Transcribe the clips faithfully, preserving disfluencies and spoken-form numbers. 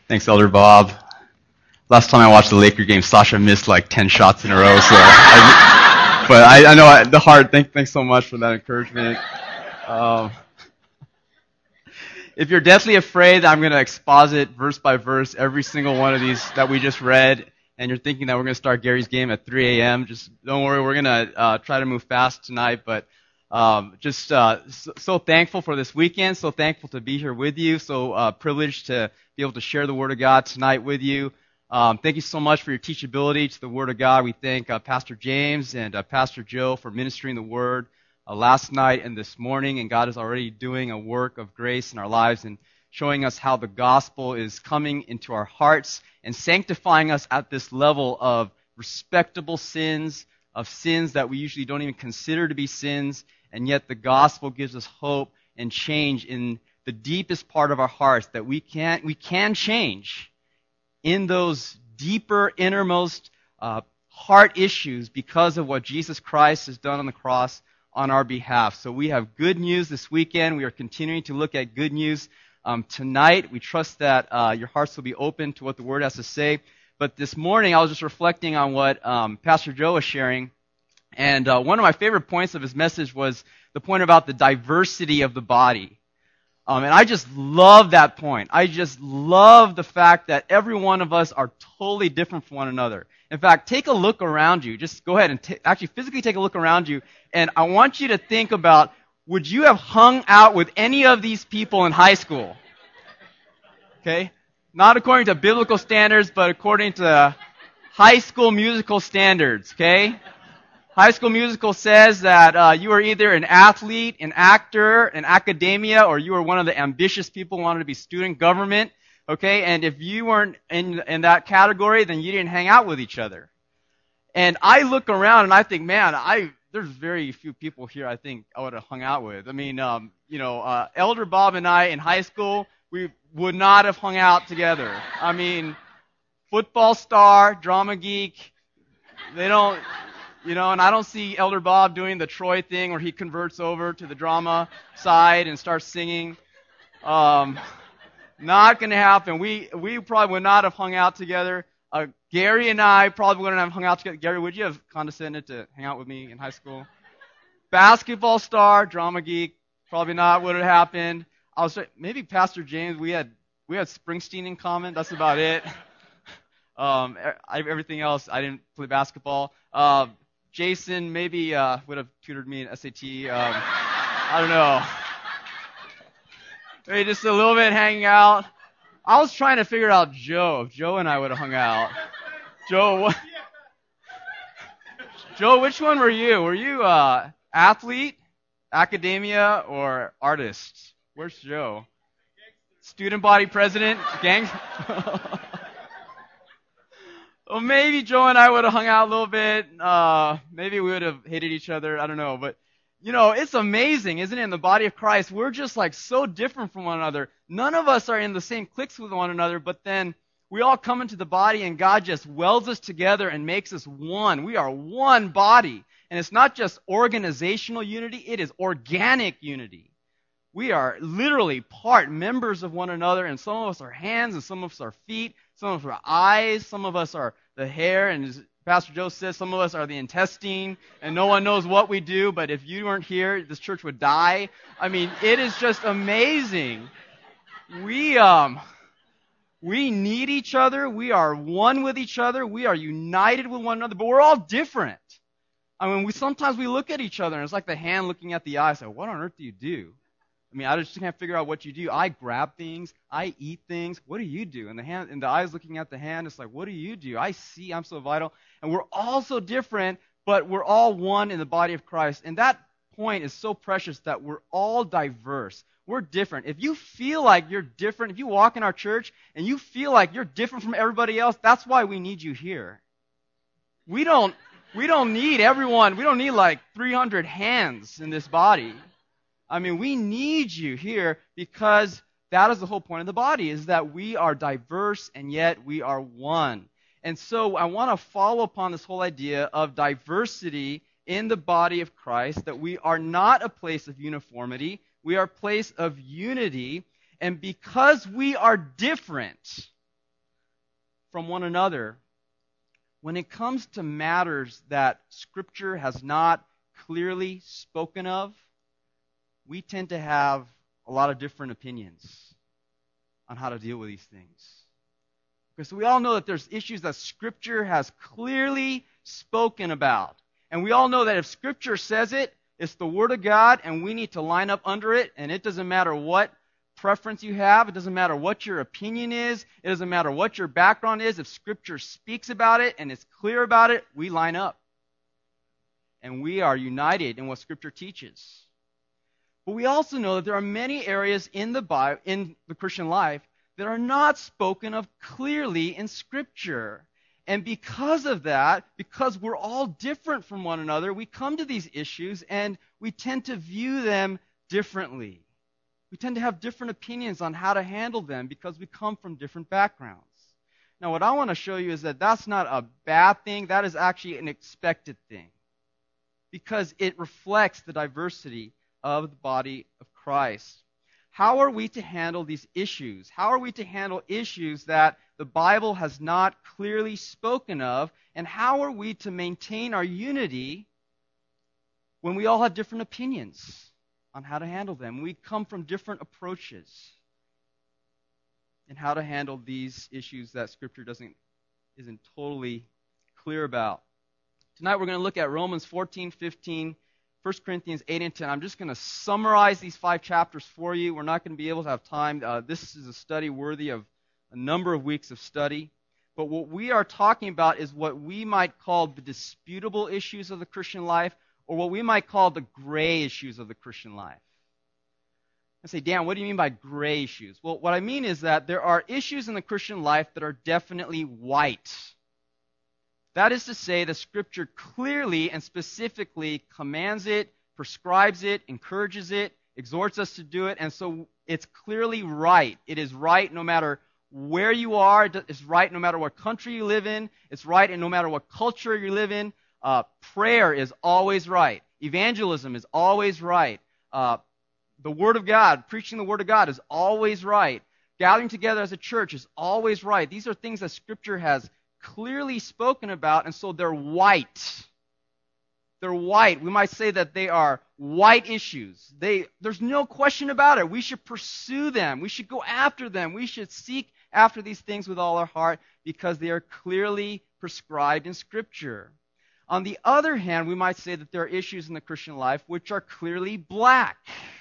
Thanks, Elder Bob. Last time I watched the Laker game, Sasha missed like ten shots in a row. So, I, but I, I know I, the heart. Thank, thanks so much for that encouragement. Um, if you're deathly afraid that I'm going to exposit verse by verse every single one of these that we just read, and you're thinking that we're going to start Gary's game at three a.m., just don't worry. We're going to uh, try to move fast tonight, but um, just uh, so, so thankful for this weekend. So thankful to be here with you. So uh, privileged to be able to share the Word of God tonight with you. Um, thank you so much for your teachability to the Word of God. We thank uh, Pastor James and uh, Pastor Joe for ministering the Word uh, last night and this morning, and God is already doing a work of grace in our lives and showing us how the gospel is coming into our hearts and sanctifying us at this level of respectable sins, of sins that we usually don't even consider to be sins, and yet the gospel gives us hope and change in the deepest part of our hearts that we can we can change in those deeper, innermost uh, heart issues because of what Jesus Christ has done on the cross on our behalf. So we have good news this weekend. We are continuing to look at good news um, tonight. We trust that uh, your hearts will be open to what the Word has to say. But this morning, I was just reflecting on what um, Pastor Joe was sharing. And uh, one of my favorite points of his message was the point about the diversity of the body. Um, and I just love that point. I just love the fact that every one of us are totally different from one another. In fact, take a look around you. Just go ahead and t- actually physically take a look around you. And I want you to think about, would you have hung out with any of these people in high school? Okay? Not according to biblical standards, but according to high school musical standards. Okay? High School Musical says that uh, you are either an athlete, an actor, an academia, or you are one of the ambitious people who wanted to be student government. Okay, and if you weren't in in that category, then you didn't hang out with each other. And I look around and I think, man, I there's very few people here I think I would have hung out with. I mean, um, you know, uh, Elder Bob and I in high school, we would not have hung out together. I mean, football star, drama geek, they don't. You know, and I don't see Elder Bob doing the Troy thing where he converts over to the drama side and starts singing. Um, not going to happen. We we probably would not have hung out together. Uh, Gary and I probably wouldn't have hung out together. Gary, would you have condescended to hang out with me in high school? Basketball star, drama geek, probably not would have happened. I was maybe Pastor James. We had we had Springsteen in common. That's about it. Um, I, everything else, I didn't play basketball. Uh, Jason maybe uh, would have tutored me in S A T. Um, I don't know. Maybe just a little bit hanging out. I was trying to figure out Joe. If Joe and I would have hung out. Joe, what? Joe, which one were you? Were you uh, athlete, academia, or artist? Where's Joe? Student body president? Gang? Well, maybe Joe and I would have hung out a little bit. Uh, maybe we would have hated each other. I don't know. But, you know, it's amazing, isn't it? In the body of Christ, we're just like so different from one another. None of us are in the same cliques with one another, but then we all come into the body and God just welds us together and makes us one. We are one body. And it's not just organizational unity, it is organic unity. We are literally part members of one another, and some of us are hands, and some of us are feet, some of us are eyes, some of us are the hair, and as Pastor Joe says, some of us are the intestine, and no one knows what we do, but if you weren't here, this church would die. I mean, it is just amazing. We, um, we need each other. We are one with each other. We are united with one another, but we're all different. I mean, we sometimes we look at each other, and it's like the hand looking at the eye, so what on earth do you do? I mean, I just can't figure out what you do. I grab things. I eat things. What do you do? And the hand, and the eyes looking at the hand, it's like, what do you do? I see. I'm so vital. And we're all so different, but we're all one in the body of Christ. And that point is so precious that we're all diverse. We're different. If you feel like you're different, if you walk in our church and you feel like you're different from everybody else, that's why we need you here. We don't, we don't need everyone. We don't need like three hundred hands in this body. I mean, we need you here because that is the whole point of the body, is that we are diverse and yet we are one. And so I want to follow upon this whole idea of diversity in the body of Christ, that we are not a place of uniformity, we are a place of unity. And because we are different, from one another, when it comes to matters that Scripture has not clearly spoken of, we tend to have a lot of different opinions on how to deal with these things. Because we all know that there's issues that Scripture has clearly spoken about. And we all know that if Scripture says it, it's the Word of God, and we need to line up under it, and it doesn't matter what preference you have, it doesn't matter what your opinion is, it doesn't matter what your background is. If Scripture speaks about it and it's clear about it, we line up. And we are united in what Scripture teaches. But we also know that there are many areas in the Bible, in the Christian life, that are not spoken of clearly in Scripture. And because of that, because we're all different from one another, we come to these issues and we tend to view them differently. We tend to have different opinions on how to handle them because we come from different backgrounds. Now, what I want to show you is that that's not a bad thing. That is actually an expected thing because it reflects the diversity of the body of Christ. How are we to handle these issues? How are we to handle issues that the Bible has not clearly spoken of? And how are we to maintain our unity when we all have different opinions on how to handle them? We come from different approaches in how to handle these issues that Scripture doesn't isn't totally clear about. Tonight we're going to look at Romans fourteen, fifteen, First Corinthians eight and ten. I'm just going to summarize these five chapters for you. We're not going to be able to have time. Uh, this is a study worthy of a number of weeks of study. But what we are talking about is what we might call the disputable issues of the Christian life, or what we might call the gray issues of the Christian life. I say, Dan, what do you mean by gray issues? Well, what I mean is that there are issues in the Christian life that are definitely white. That is to say, the Scripture clearly and specifically commands it, prescribes it, encourages it, exhorts us to do it, and so it's clearly right. It is right no matter where you are. It's right no matter what country you live in. It's right and no matter what culture you live in. Uh, prayer is always right. Evangelism is always right. Uh, the Word of God, preaching the Word of God is always right. Gathering together as a church is always right. These are things that Scripture has clearly spoken about, and so they're white. They're white. We might say that they are white issues. They, there's no question about it. We should pursue them. We should go after them. We should seek after these things with all our heart because they are clearly prescribed in Scripture. On the other hand, we might say that there are issues in the Christian life which are clearly black.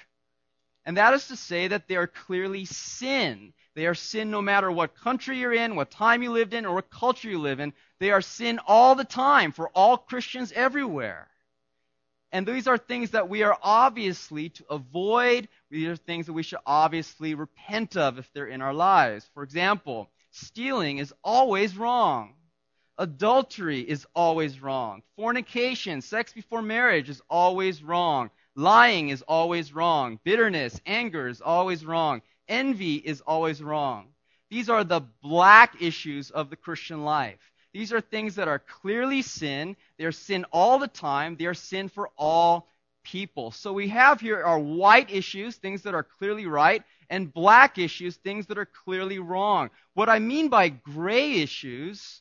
And that is to say that they are clearly sin. They are sin no matter what country you're in, what time you lived in, or what culture you live in. They are sin all the time for all Christians everywhere. And these are things that we are obviously to avoid. These are things that we should obviously repent of if they're in our lives. For example, stealing is always wrong. Adultery is always wrong. Fornication, sex before marriage is always wrong. Lying is always wrong. Bitterness, anger is always wrong. Envy is always wrong. These are the black issues of the Christian life. These are things that are clearly sin. They are sin all the time. They are sin for all people. So we have here our white issues, things that are clearly right, and black issues, things that are clearly wrong. What I mean by gray issues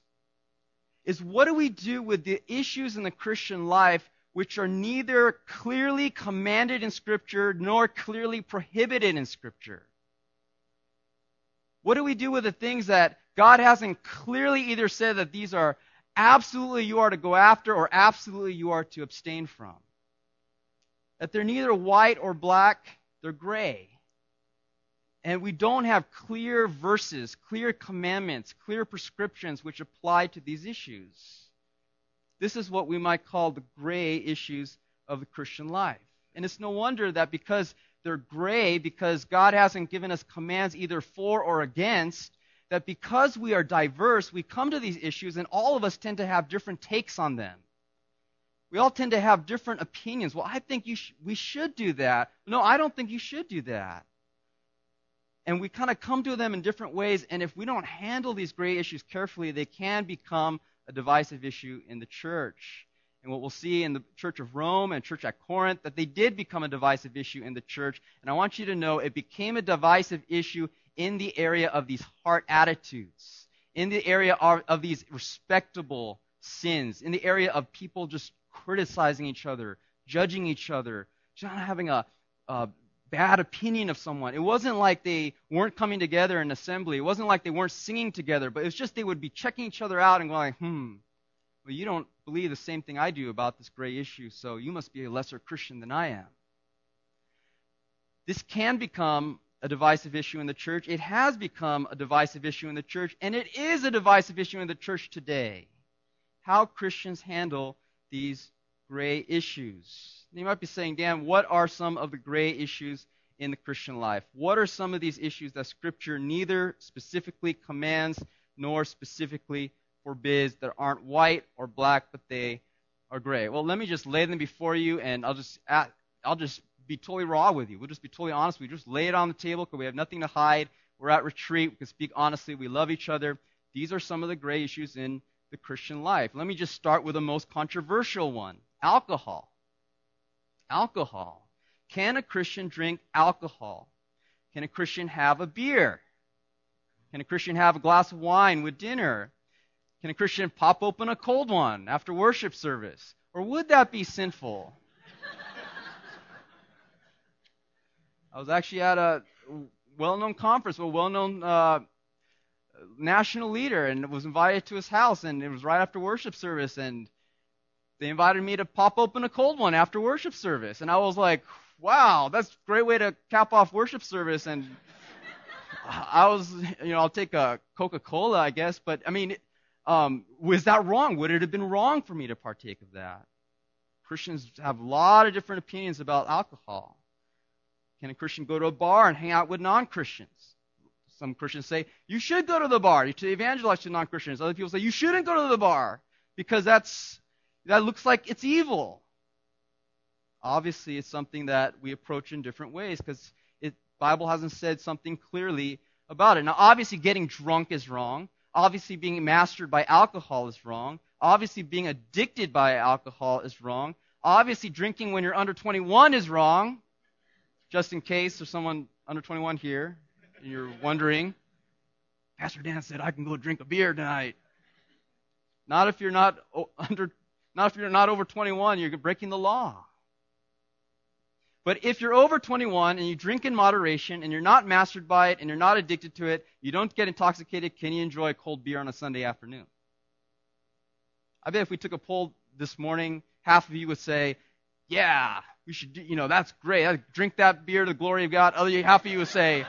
is what do we do with the issues in the Christian life which are neither clearly commanded in Scripture nor clearly prohibited in Scripture? What do we do with the things that God hasn't clearly either said that these are absolutely you are to go after or absolutely you are to abstain from? That they're neither white or black, they're gray. And we don't have clear verses, clear commandments, clear prescriptions which apply to these issues. This is what we might call the gray issues of the Christian life. And it's no wonder that because they're gray, because God hasn't given us commands either for or against, that because we are diverse, we come to these issues and all of us tend to have different takes on them. We all tend to have different opinions. Well, I think you sh- we should do that. No, I don't think you should do that. And we kind of come to them in different ways, and if we don't handle these gray issues carefully, they can become a divisive issue in the church. And what we'll see in the Church of Rome and Church at Corinth, that they did become a divisive issue in the church. And I want you to know it became a divisive issue in the area of these heart attitudes, in the area of, of these respectable sins, in the area of people just criticizing each other, judging each other, just not having a, a bad opinion of someone. It wasn't like they weren't coming together in assembly. It wasn't like they weren't singing together, but it was just they would be checking each other out and going, hmm, well, you don't believe the same thing I do about this gray issue, so you must be a lesser Christian than I am. This can become a divisive issue in the church. It has become a divisive issue in the church, and it is a divisive issue in the church today. How Christians handle these gray issues. You might be saying, Dan, what are some of the gray issues in the Christian life? What are some of these issues that Scripture neither specifically commands nor specifically forbids, that aren't white or black, but they are gray? Well, let me just lay them before you, and I'll just I'll just be totally raw with you. We'll just be totally honest. We just lay it on the table because we have nothing to hide. We're at retreat. We can speak honestly. We love each other. These are some of the gray issues in the Christian life. Let me just start with the most controversial one: alcohol. Alcohol. Can a Christian drink alcohol? Can a Christian have a beer? Can a Christian have a glass of wine with dinner? Can a Christian pop open a cold one after worship service? Or would that be sinful? I was actually at a well-known conference with a well-known uh, national leader, and was invited to his house, and it was right after worship service, and they invited me to pop open a cold one after worship service. And I was like, wow, that's a great way to cap off worship service. And I was, you know, I'll take a Coca-Cola, I guess. But, I mean, um, was that wrong? Would it have been wrong for me to partake of that? Christians have a lot of different opinions about alcohol. Can a Christian go to a bar and hang out with non-Christians? Some Christians say, you should go to the bar to evangelize to non-Christians. Other people say, you shouldn't go to the bar because that's that looks like it's evil. Obviously, it's something that we approach in different ways because the Bible hasn't said something clearly about it. Now, obviously, getting drunk is wrong. Obviously, being mastered by alcohol is wrong. Obviously, being addicted by alcohol is wrong. Obviously, drinking when you're under twenty-one is wrong. Just in case there's someone under twenty-one here and you're wondering, Pastor Dan said I can go drink a beer tonight. Not if you're not under, not if you're not over twenty-one, you're breaking the law. But if you're over twenty-one and you drink in moderation and you're not mastered by it and you're not addicted to it, you don't get intoxicated, can you enjoy a cold beer on a Sunday afternoon? I bet if we took a poll this morning, half of you would say, yeah, we should do, you know, that's great. I'd drink that beer to the glory of God. Other half of you would say,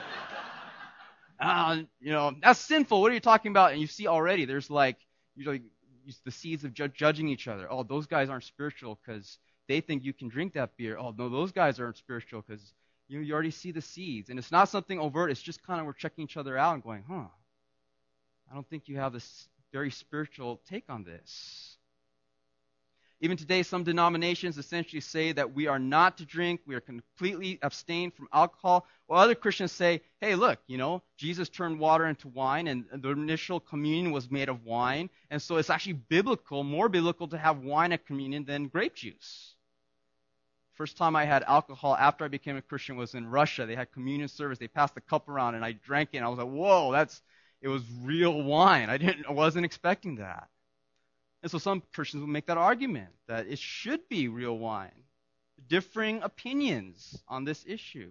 uh, you know, that's sinful. What are you talking about? And you see already there's like, usually the seeds of ju- judging each other. Oh, those guys aren't spiritual because they think you can drink that beer. Oh, no, those guys aren't spiritual because you, you already see the seeds. And it's not something overt. It's just kind of we're checking each other out and going, huh, I don't think you have this very spiritual take on this. Even today, some denominations essentially say that we are not to drink, we are completely abstained from alcohol, while other Christians say, hey, look, you know, Jesus turned water into wine, and the initial communion was made of wine, and so it's actually biblical, more biblical to have wine at communion than grape juice. First time I had alcohol after I became a Christian was in Russia. They had communion service. They passed the cup around, and I drank it, and I was like, whoa, that's, it was real wine. I didn't, I wasn't expecting that. And so some Christians will make that argument that it should be real wine. Differing opinions on this issue.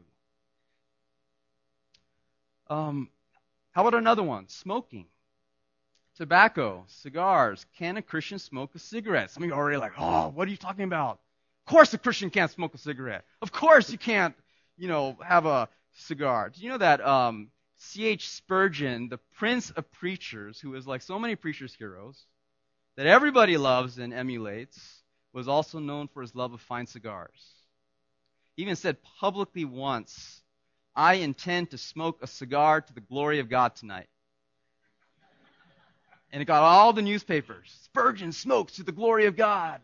Um, how about another one? Smoking. Tobacco, cigars. Can a Christian smoke a cigarette? Some of you are already like, oh, what are you talking about? Of course a Christian can't smoke a cigarette. Of course you can't, you know, have a cigar. Do you know that um, C H Spurgeon, the prince of preachers, who is like so many preachers' heroes, that everybody loves and emulates, was also known for his love of fine cigars. He even said publicly once, I intend to smoke a cigar to the glory of God tonight. And it got all the newspapers. Spurgeon smokes to the glory of God.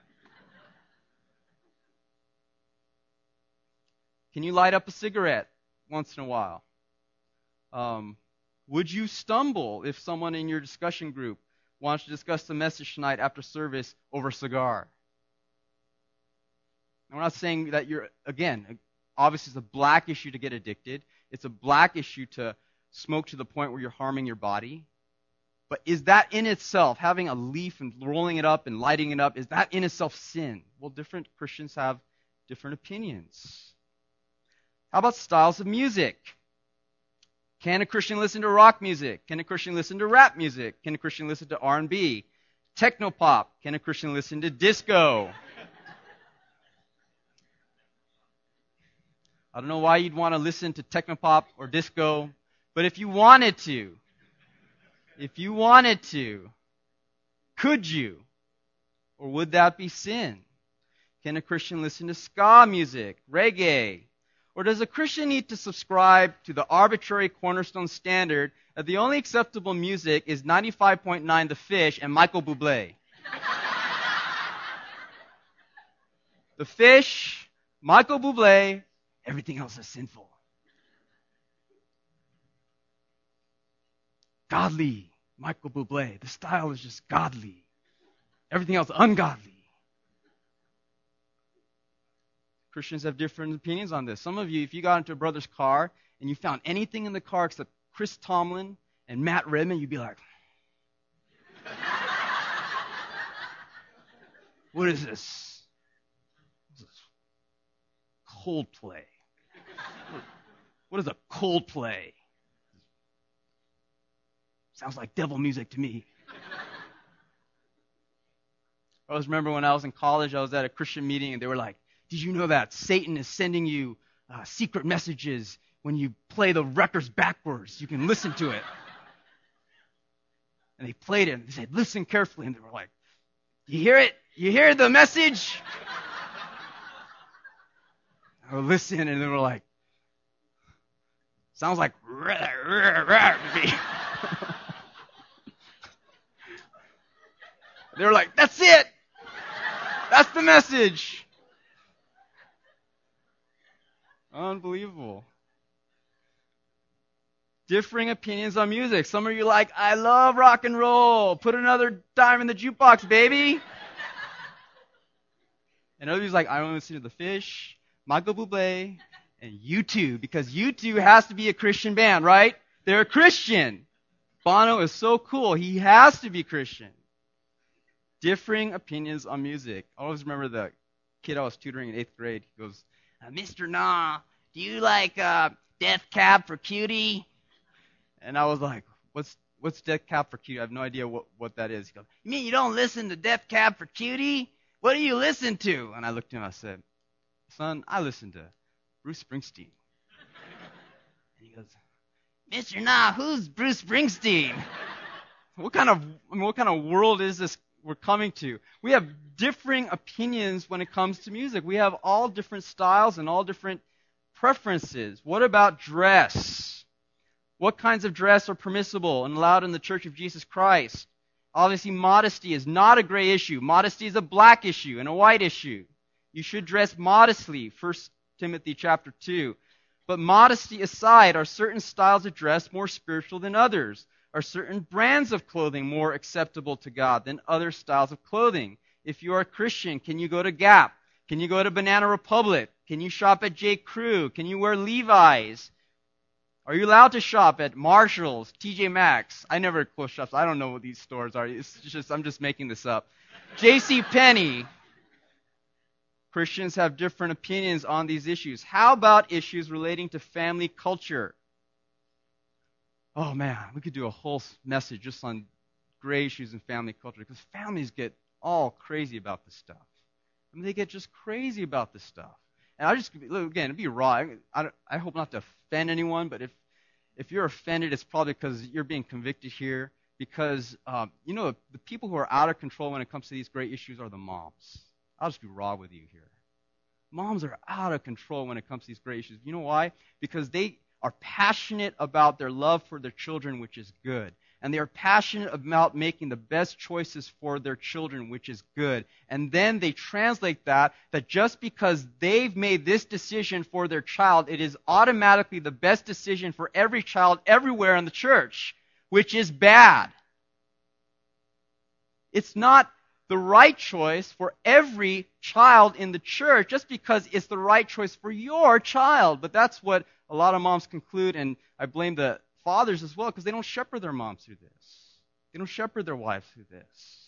Can you light up a cigarette once in a while? Um, would you stumble if someone in your discussion group wants to discuss the message tonight after service over a cigar? And we're not saying that you're, again, obviously it's a black issue to get addicted. It's a black issue to smoke to the point where you're harming your body. But is that in itself, having a leaf and rolling it up and lighting it up, is that in itself sin? Well, different Christians have different opinions. How about styles of music? Can a Christian listen to rock music? Can a Christian listen to rap music? Can a Christian listen to R and B? Technopop? Can a Christian listen to disco? I don't know why you'd want to listen to technopop or disco, but if you wanted to, if you wanted to, could you? Or would that be sin? Can a Christian listen to ska music, reggae? Or does a Christian need to subscribe to the arbitrary cornerstone standard that the only acceptable music is ninety-five point nine The Fish and Michael Bublé? The Fish, Michael Bublé, everything else is sinful. Godly, Michael Bublé. The style is just godly. Everything else ungodly. Christians have different opinions on this. Some of you, if you got into a brother's car and you found anything in the car except Chris Tomlin and Matt Redman, you'd be like, what is this? What is this? Coldplay. What is a Coldplay? Sounds like devil music to me. I always remember when I was in college, I was at a Christian meeting and they were like, did you know that Satan is sending you uh, secret messages when you play the records backwards? You can listen to it. And they played it and they said, listen carefully. And they were like, you hear it? You hear the message? I would listen and they were like, sounds like rah, rah, rah to me. They were like, that's it. That's the message. Unbelievable. Differing opinions on music. Some of you are like, I love rock and roll. Put another dime in the jukebox, baby. And others like, I only listen to The Fish, Michael Bublé, and U two, because U two has to be a Christian band, right? They're a Christian. Bono is so cool. He has to be Christian. Differing opinions on music. I always remember the kid I was tutoring in eighth grade. He goes, Uh, Mister Nah, do you like uh, Death Cab for Cutie? And I was like, what's what's Death Cab for Cutie? I have no idea what, what that is. He goes, you mean you don't listen to Death Cab for Cutie? What do you listen to? And I looked at him and I said, son, I listen to Bruce Springsteen. And he goes, Mister Nah, who's Bruce Springsteen? What kind of I mean, what kind of world is this we're coming to? We have differing opinions when it comes to music. We have all different styles and all different preferences. What about dress? What kinds of dress are permissible and allowed in the Church of Jesus Christ? Obviously, modesty is not a gray issue. Modesty is a black issue and a white issue. You should dress modestly, First Timothy chapter two. But modesty aside, are certain styles of dress more spiritual than others? Are certain brands of clothing more acceptable to God than other styles of clothing? If you are a Christian, can you go to Gap? Can you go to Banana Republic? Can you shop at J. Crew? Can you wear Levi's? Are you allowed to shop at Marshall's, T J Maxx? I never close shops. I don't know what these stores are. It's just I'm just making this up. J C Penney. Christians have different opinions on these issues. How about issues relating to family culture? Oh man, we could do a whole message just on gray issues in family culture, because families get all crazy about this stuff. I mean, they get just crazy about this stuff. And I just, again, to be raw, I, I, I hope not to offend anyone, but if if you're offended, it's probably because you're being convicted here. Because, um, you know, the people who are out of control when it comes to these great issues are the moms. I'll just be raw with you here. Moms are out of control when it comes to these great issues. You know why? Because they are passionate about their love for their children, which is good. And they are passionate about making the best choices for their children, which is good. And then they translate that, that just because they've made this decision for their child, it is automatically the best decision for every child everywhere in the church, which is bad. It's not the right choice for every child in the church just because it's the right choice for your child. But that's what a lot of moms conclude, and I blame the fathers as well, because they don't shepherd their moms through this. They don't shepherd their wives through this.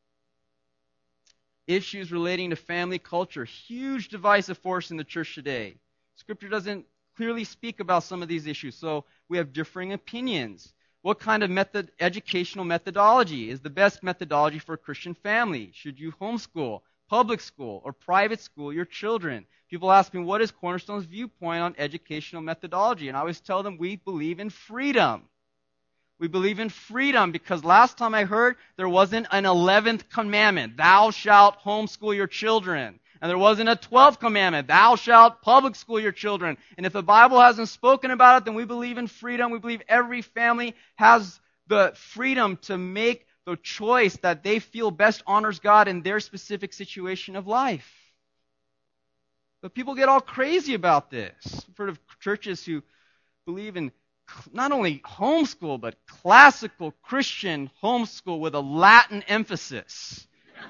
Issues relating to family culture, huge divisive force in the church today. Scripture doesn't clearly speak about some of these issues, so we have differing opinions. What kind of method, educational methodology is the best methodology for a Christian family? Should you homeschool, public school, or private school your children? People ask me, what is Cornerstone's viewpoint on educational methodology? And I always tell them we believe in freedom. We believe in freedom because last time I heard, there wasn't an eleventh commandment, thou shalt homeschool your children. And there wasn't a twelfth commandment, thou shalt public school your children. And if the Bible hasn't spoken about it, then we believe in freedom. We believe every family has the freedom to make the choice that they feel best honors God in their specific situation of life. But people get all crazy about this. I've heard of churches who believe in not only homeschool, but classical Christian homeschool with a Latin emphasis.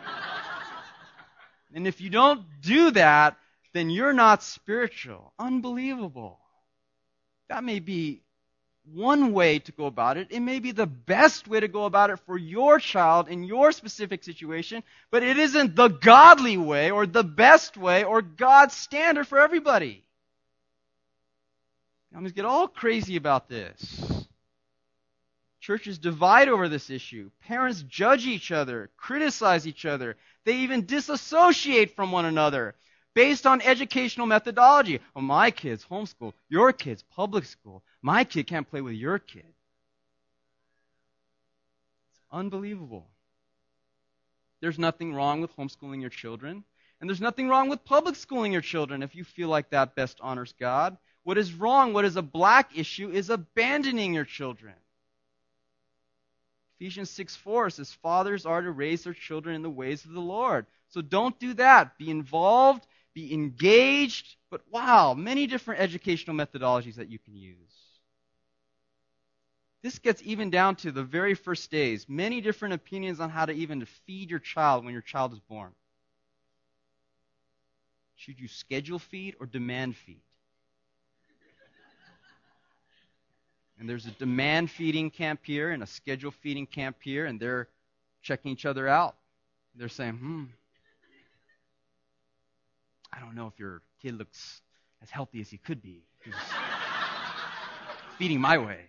And if you don't do that, then you're not spiritual. Unbelievable. That may be one way to go about it. It may be the best way to go about it for your child in your specific situation, but it isn't the godly way or the best way or God's standard for everybody. Families get all crazy about this. Churches divide over this issue. Parents judge each other, criticize each other. They even disassociate from one another based on educational methodology. Oh, my kid's homeschool, your kid's public school. My kid can't play with your kid. It's unbelievable. There's nothing wrong with homeschooling your children, and there's nothing wrong with public schooling your children if you feel like that best honors God. What is wrong, what is a black issue, is abandoning your children. Ephesians six four says, fathers are to raise their children in the ways of the Lord. So don't do that. Be involved, be engaged, but wow, many different educational methodologies that you can use. This gets even down to the very first days. Many different opinions on how to even feed your child when your child is born. Should you schedule feed or demand feed? And there's a demand feeding camp here and a schedule feeding camp here, and they're checking each other out. They're saying, hmm, I don't know if your kid looks as healthy as he could be. He's feeding my way.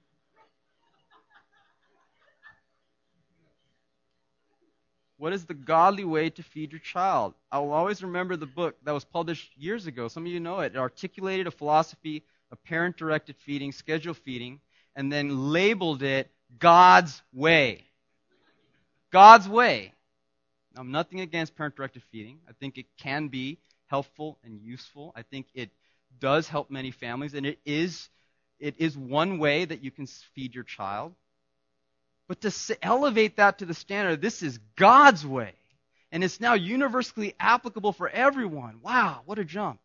What is the godly way to feed your child? I will always remember the book that was published years ago. Some of you know it. It articulated a philosophy of parent-directed feeding, schedule feeding, and then labeled it God's way. God's way. Now, I'm nothing against parent-directed feeding. I think it can be helpful and useful. I think it does help many families, and it is, it is one way that you can feed your child. But to elevate that to the standard, this is God's way. And it's now universally applicable for everyone. Wow, what a jump.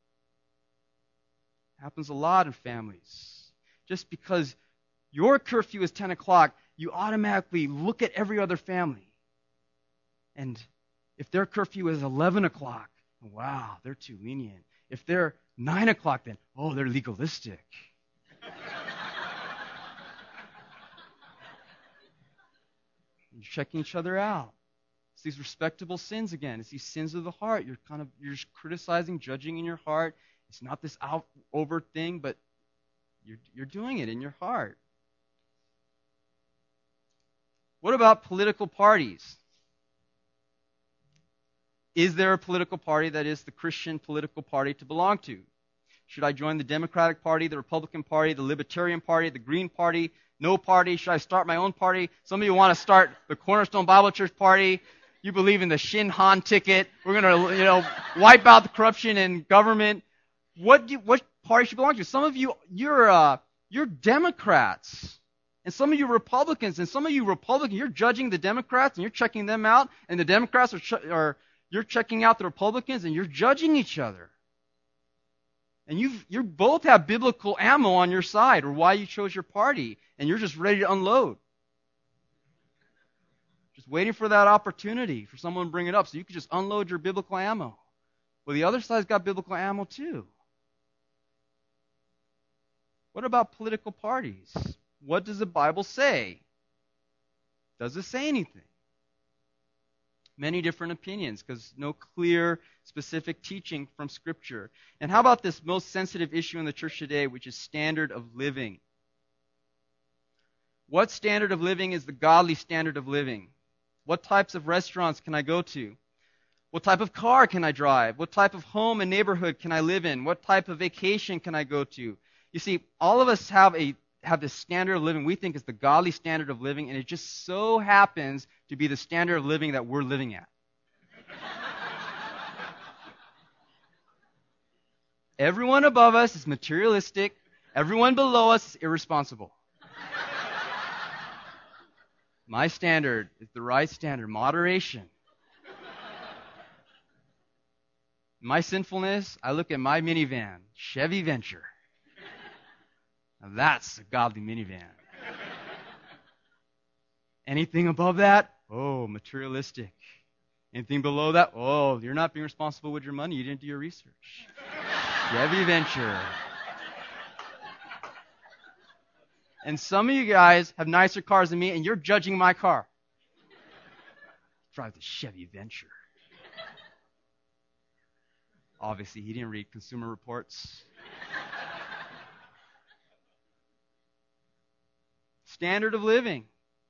Happens a lot in families. Just because your curfew is ten o'clock, you automatically look at every other family. And if their curfew is eleven o'clock, wow, they're too lenient. If they're nine o'clock, then, oh, they're legalistic. You're checking each other out. It's these respectable sins again. It's these sins of the heart. You're kind of you're just criticizing, judging in your heart. It's not this out over thing, but you're you're doing it in your heart. What about political parties? Is there a political party that is the Christian political party to belong to? Should I join the Democratic Party, the Republican Party, the Libertarian Party, the Green Party, no party? Should I start my own party? Some of you want to start the Cornerstone Bible Church Party. You believe in the Shin Han ticket. We're going to, you know, wipe out the corruption in government. What do you, what party should you belong to? Some of you, you're uh, you're Democrats, and some of you Republicans, and some of you Republicans, you're judging the Democrats and you're checking them out, and the Democrats are, ch- are you're checking out the Republicans, and you're judging each other. And you you both have biblical ammo on your side, or why you chose your party, and you're just ready to unload. Just waiting for that opportunity for someone to bring it up so you can just unload your biblical ammo. Well, the other side's got biblical ammo too. What about political parties? What does the Bible say? Does it say anything? Many different opinions because no clear, specific teaching from Scripture. And how about this most sensitive issue in the church today, which is standard of living? What standard of living is the godly standard of living? What types of restaurants can I go to? What type of car can I drive? What type of home and neighborhood can I live in? What type of vacation can I go to? You see, all of us have a have this standard of living we think is the godly standard of living, and it just so happens to be the standard of living that we're living at. Everyone above us is materialistic. Everyone below us is irresponsible. My standard is the right standard, moderation. My sinfulness, I look at my minivan, Chevy Venture. Now that's a godly minivan. Anything above that? Oh, materialistic. Anything below that? Oh, you're not being responsible with your money. You didn't do your research. Chevy Venture. And some of you guys have nicer cars than me, and you're judging my car. Drive the Chevy Venture. Obviously, he didn't read Consumer Reports. Standard of living.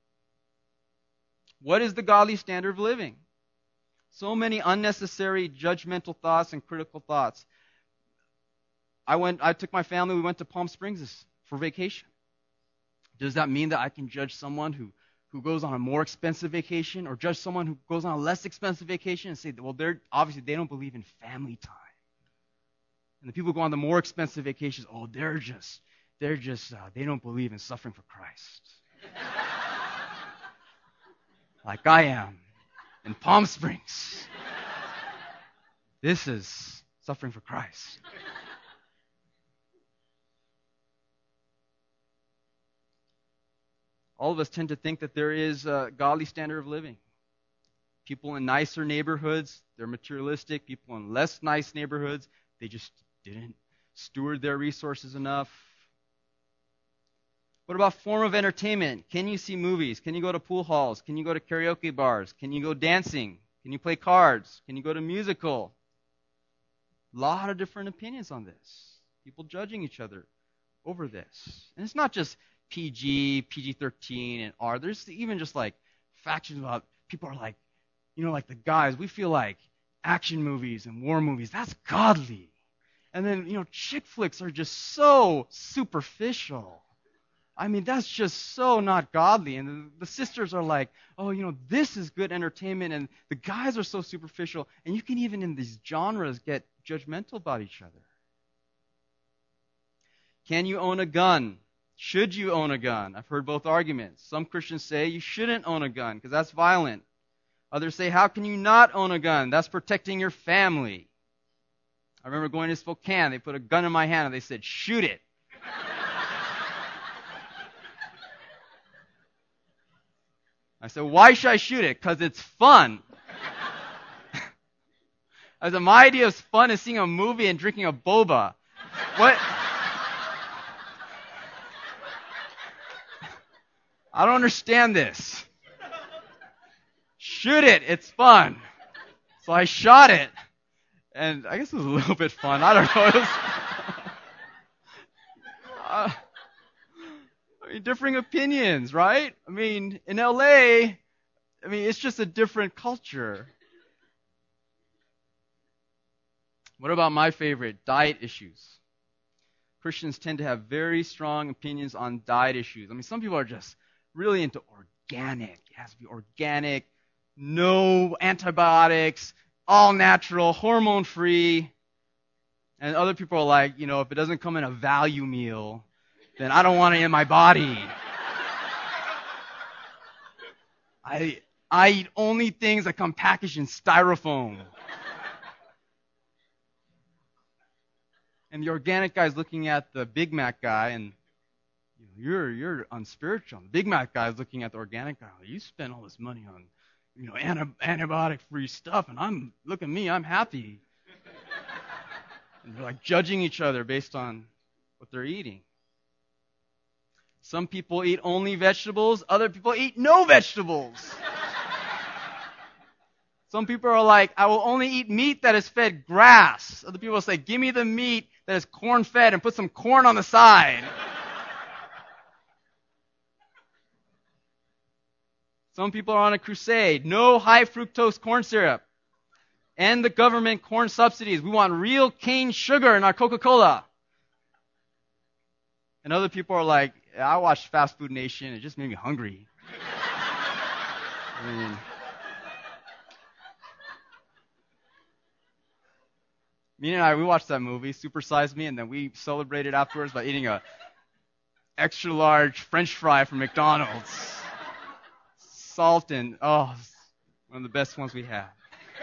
What is the godly standard of living? So many unnecessary judgmental thoughts and critical thoughts. I went. I took my family. We went to Palm Springs for vacation. Does that mean that I can judge someone who, who goes on a more expensive vacation, or judge someone who goes on a less expensive vacation and say, well, they're obviously they don't believe in family time? And the people who go on the more expensive vacations, oh, they're just they're just uh, they don't believe in suffering for Christ, like I am in Palm Springs. This is suffering for Christ. All of us tend to think that there is a godly standard of living. People in nicer neighborhoods, they're materialistic. People in less nice neighborhoods, they just didn't steward their resources enough. What about form of entertainment? Can you see movies? Can you go to pool halls? Can you go to karaoke bars? Can you go dancing? Can you play cards? Can you go to musical? A lot of different opinions on this. People judging each other over this. And it's not just P G, P G thirteen, and R. There's even just like factions about people are like, you know, like the guys, we feel like action movies and war movies, that's godly. And then, you know, chick flicks are just so superficial. I mean, that's just so not godly. And the, the sisters are like, oh, you know, this is good entertainment. And the guys are so superficial. And you can even in these genres get judgmental about each other. Can you own a gun? Should you own a gun? I've heard both arguments. Some Christians say you shouldn't own a gun because that's violent. Others say, how can you not own a gun? That's protecting your family. I remember going to Spokane. They put a gun in my hand and they said, shoot it. I said, why should I shoot it? Because it's fun. I said, my idea of fun is seeing a movie and drinking a boba. What? I don't understand this. Shoot it. It's fun. So I shot it. And I guess it was a little bit fun. I don't know. It was, uh, I mean, differing opinions, right? I mean, in L A, I mean, it's just a different culture. What about my favorite, diet issues? Christians tend to have very strong opinions on diet issues. I mean, some people are just really into organic. It has to be organic, no antibiotics, all natural, hormone-free. And other people are like, you know, if it doesn't come in a value meal, then I don't want it in my body. I I eat only things that come packaged in styrofoam. And the organic guy's looking at the Big Mac guy, and you know, you're you're unspiritual. The Big Mac guy's looking at the organic guy. You spend all this money on, you know, anti- antibiotic-free stuff, and I'm look at me, I'm happy. And they're like judging each other based on what they're eating. Some people eat only vegetables. Other people eat no vegetables. Some people are like, I will only eat meat that is fed grass. Other people say, give me the meat that is corn-fed and put some corn on the side. Some people are on a crusade. No high fructose corn syrup. And the government corn subsidies. We want real cane sugar in our Coca-Cola. And other people are like, I watched Fast Food Nation. It just made me hungry. I mean, me and I, we watched that movie, Super Size Me, and then we celebrated afterwards by eating a extra large French fry from McDonald's. Salt and, oh, one of the best ones we have.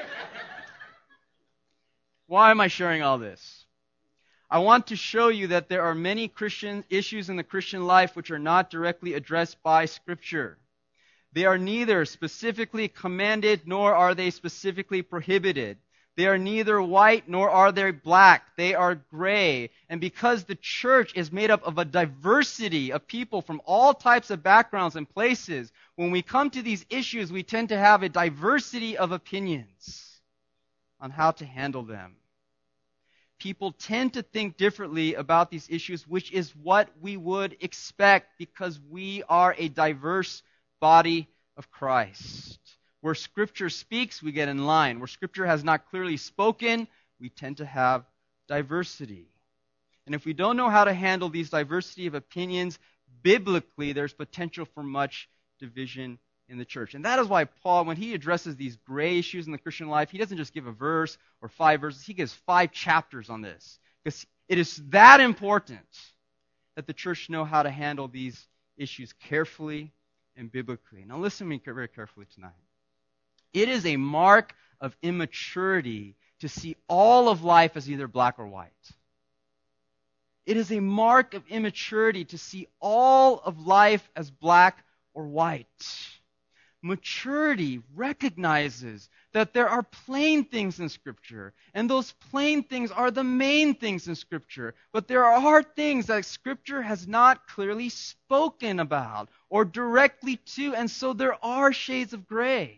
Why am I sharing all this? I want to show you that there are many Christian issues in the Christian life which are not directly addressed by Scripture. They are neither specifically commanded nor are they specifically prohibited. They are neither white nor are they black. They are gray. And because the church is made up of a diversity of people from all types of backgrounds and places, when we come to these issues, we tend to have a diversity of opinions on how to handle them. People tend to think differently about these issues, which is what we would expect because we are a diverse body of Christ. Where Scripture speaks, we get in line. Where Scripture has not clearly spoken, we tend to have diversity. And if we don't know how to handle these diversity of opinions, biblically, there's potential for much division in the church. And that is why Paul, when he addresses these gray issues in the Christian life, he doesn't just give a verse or five verses. He gives five chapters on this. Because it is that important that the church know how to handle these issues carefully and biblically. Now listen to me very carefully tonight. It is a mark of immaturity to see all of life as either black or white. It is a mark of immaturity to see all of life as black or white. Maturity recognizes that there are plain things in Scripture, and those plain things are the main things in Scripture. But there are things that Scripture has not clearly spoken about or directly to, and so there are shades of gray.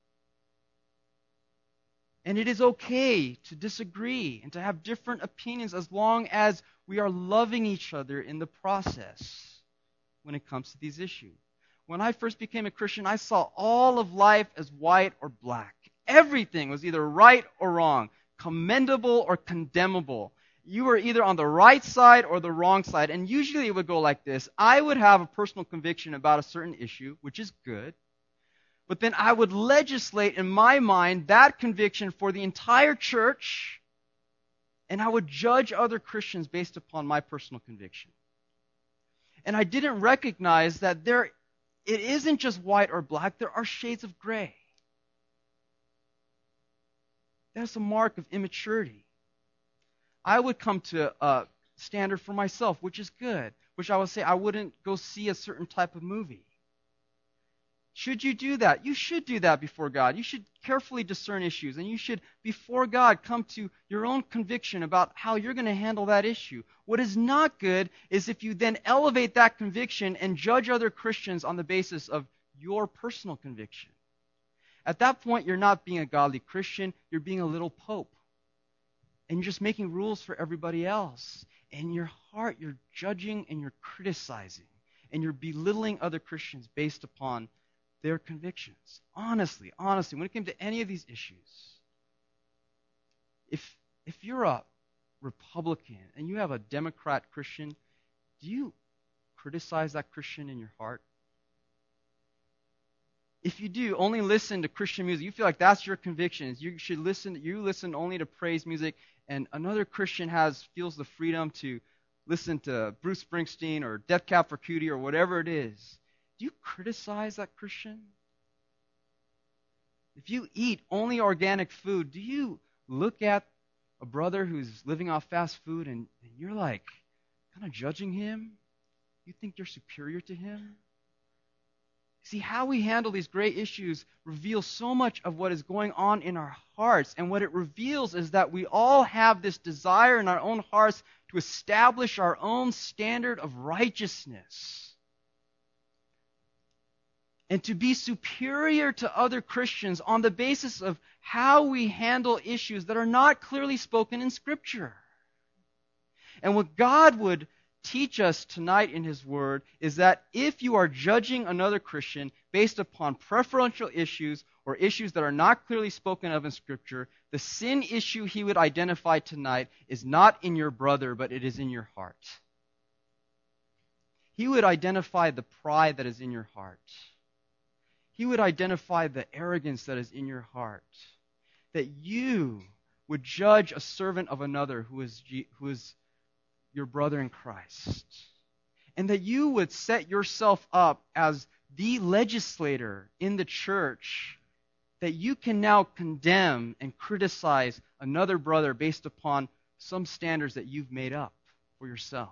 And it is okay to disagree and to have different opinions as long as we are loving each other in the process when it comes to these issues. When I first became a Christian, I saw all of life as white or black. Everything was either right or wrong, commendable or condemnable. You were either on the right side or the wrong side. And usually it would go like this. I would have a personal conviction about a certain issue, which is good. But then I would legislate in my mind that conviction for the entire church, and I would judge other Christians based upon my personal conviction. And I didn't recognize that there, it isn't just white or black, there are shades of gray. That's a mark of immaturity. I would come to a standard for myself, which is good, which I would say I wouldn't go see a certain type of movie. Should you do that? You should do that before God. You should carefully discern issues, and you should, before God, come to your own conviction about how you're going to handle that issue. What is not good is if you then elevate that conviction and judge other Christians on the basis of your personal conviction. At that point, you're not being a godly Christian, you're being a little pope. And you're just making rules for everybody else. In your heart, you're judging and you're criticizing, and you're belittling other Christians based upon their convictions. Honestly, honestly, when it came to any of these issues, if if you're a Republican and you have a Democrat Christian, do you criticize that Christian in your heart? If you do, only listen to Christian music. You feel like that's your convictions. You should listen. You listen only to praise music, and another Christian has feels the freedom to listen to Bruce Springsteen or Death Cab for Cutie or whatever it is. Do you criticize that Christian? If you eat only organic food, do you look at a brother who's living off fast food and, and you're like kind of judging him? You think you're superior to him? See, how we handle these great issues reveals so much of what is going on in our hearts. And what it reveals is that we all have this desire in our own hearts to establish our own standard of righteousness. and to be superior to other Christians on the basis of how we handle issues that are not clearly spoken in Scripture. And what God would teach us tonight in His Word is that if you are judging another Christian based upon preferential issues or issues that are not clearly spoken of in Scripture, the sin issue He would identify tonight is not in your brother, but it is in your heart. He would identify the pride that is in your heart. He would identify the arrogance that is in your heart. That you would judge a servant of another who is, who is your brother in Christ. And that you would set yourself up as the legislator in the church, that you can now condemn and criticize another brother based upon some standards that you've made up for yourself.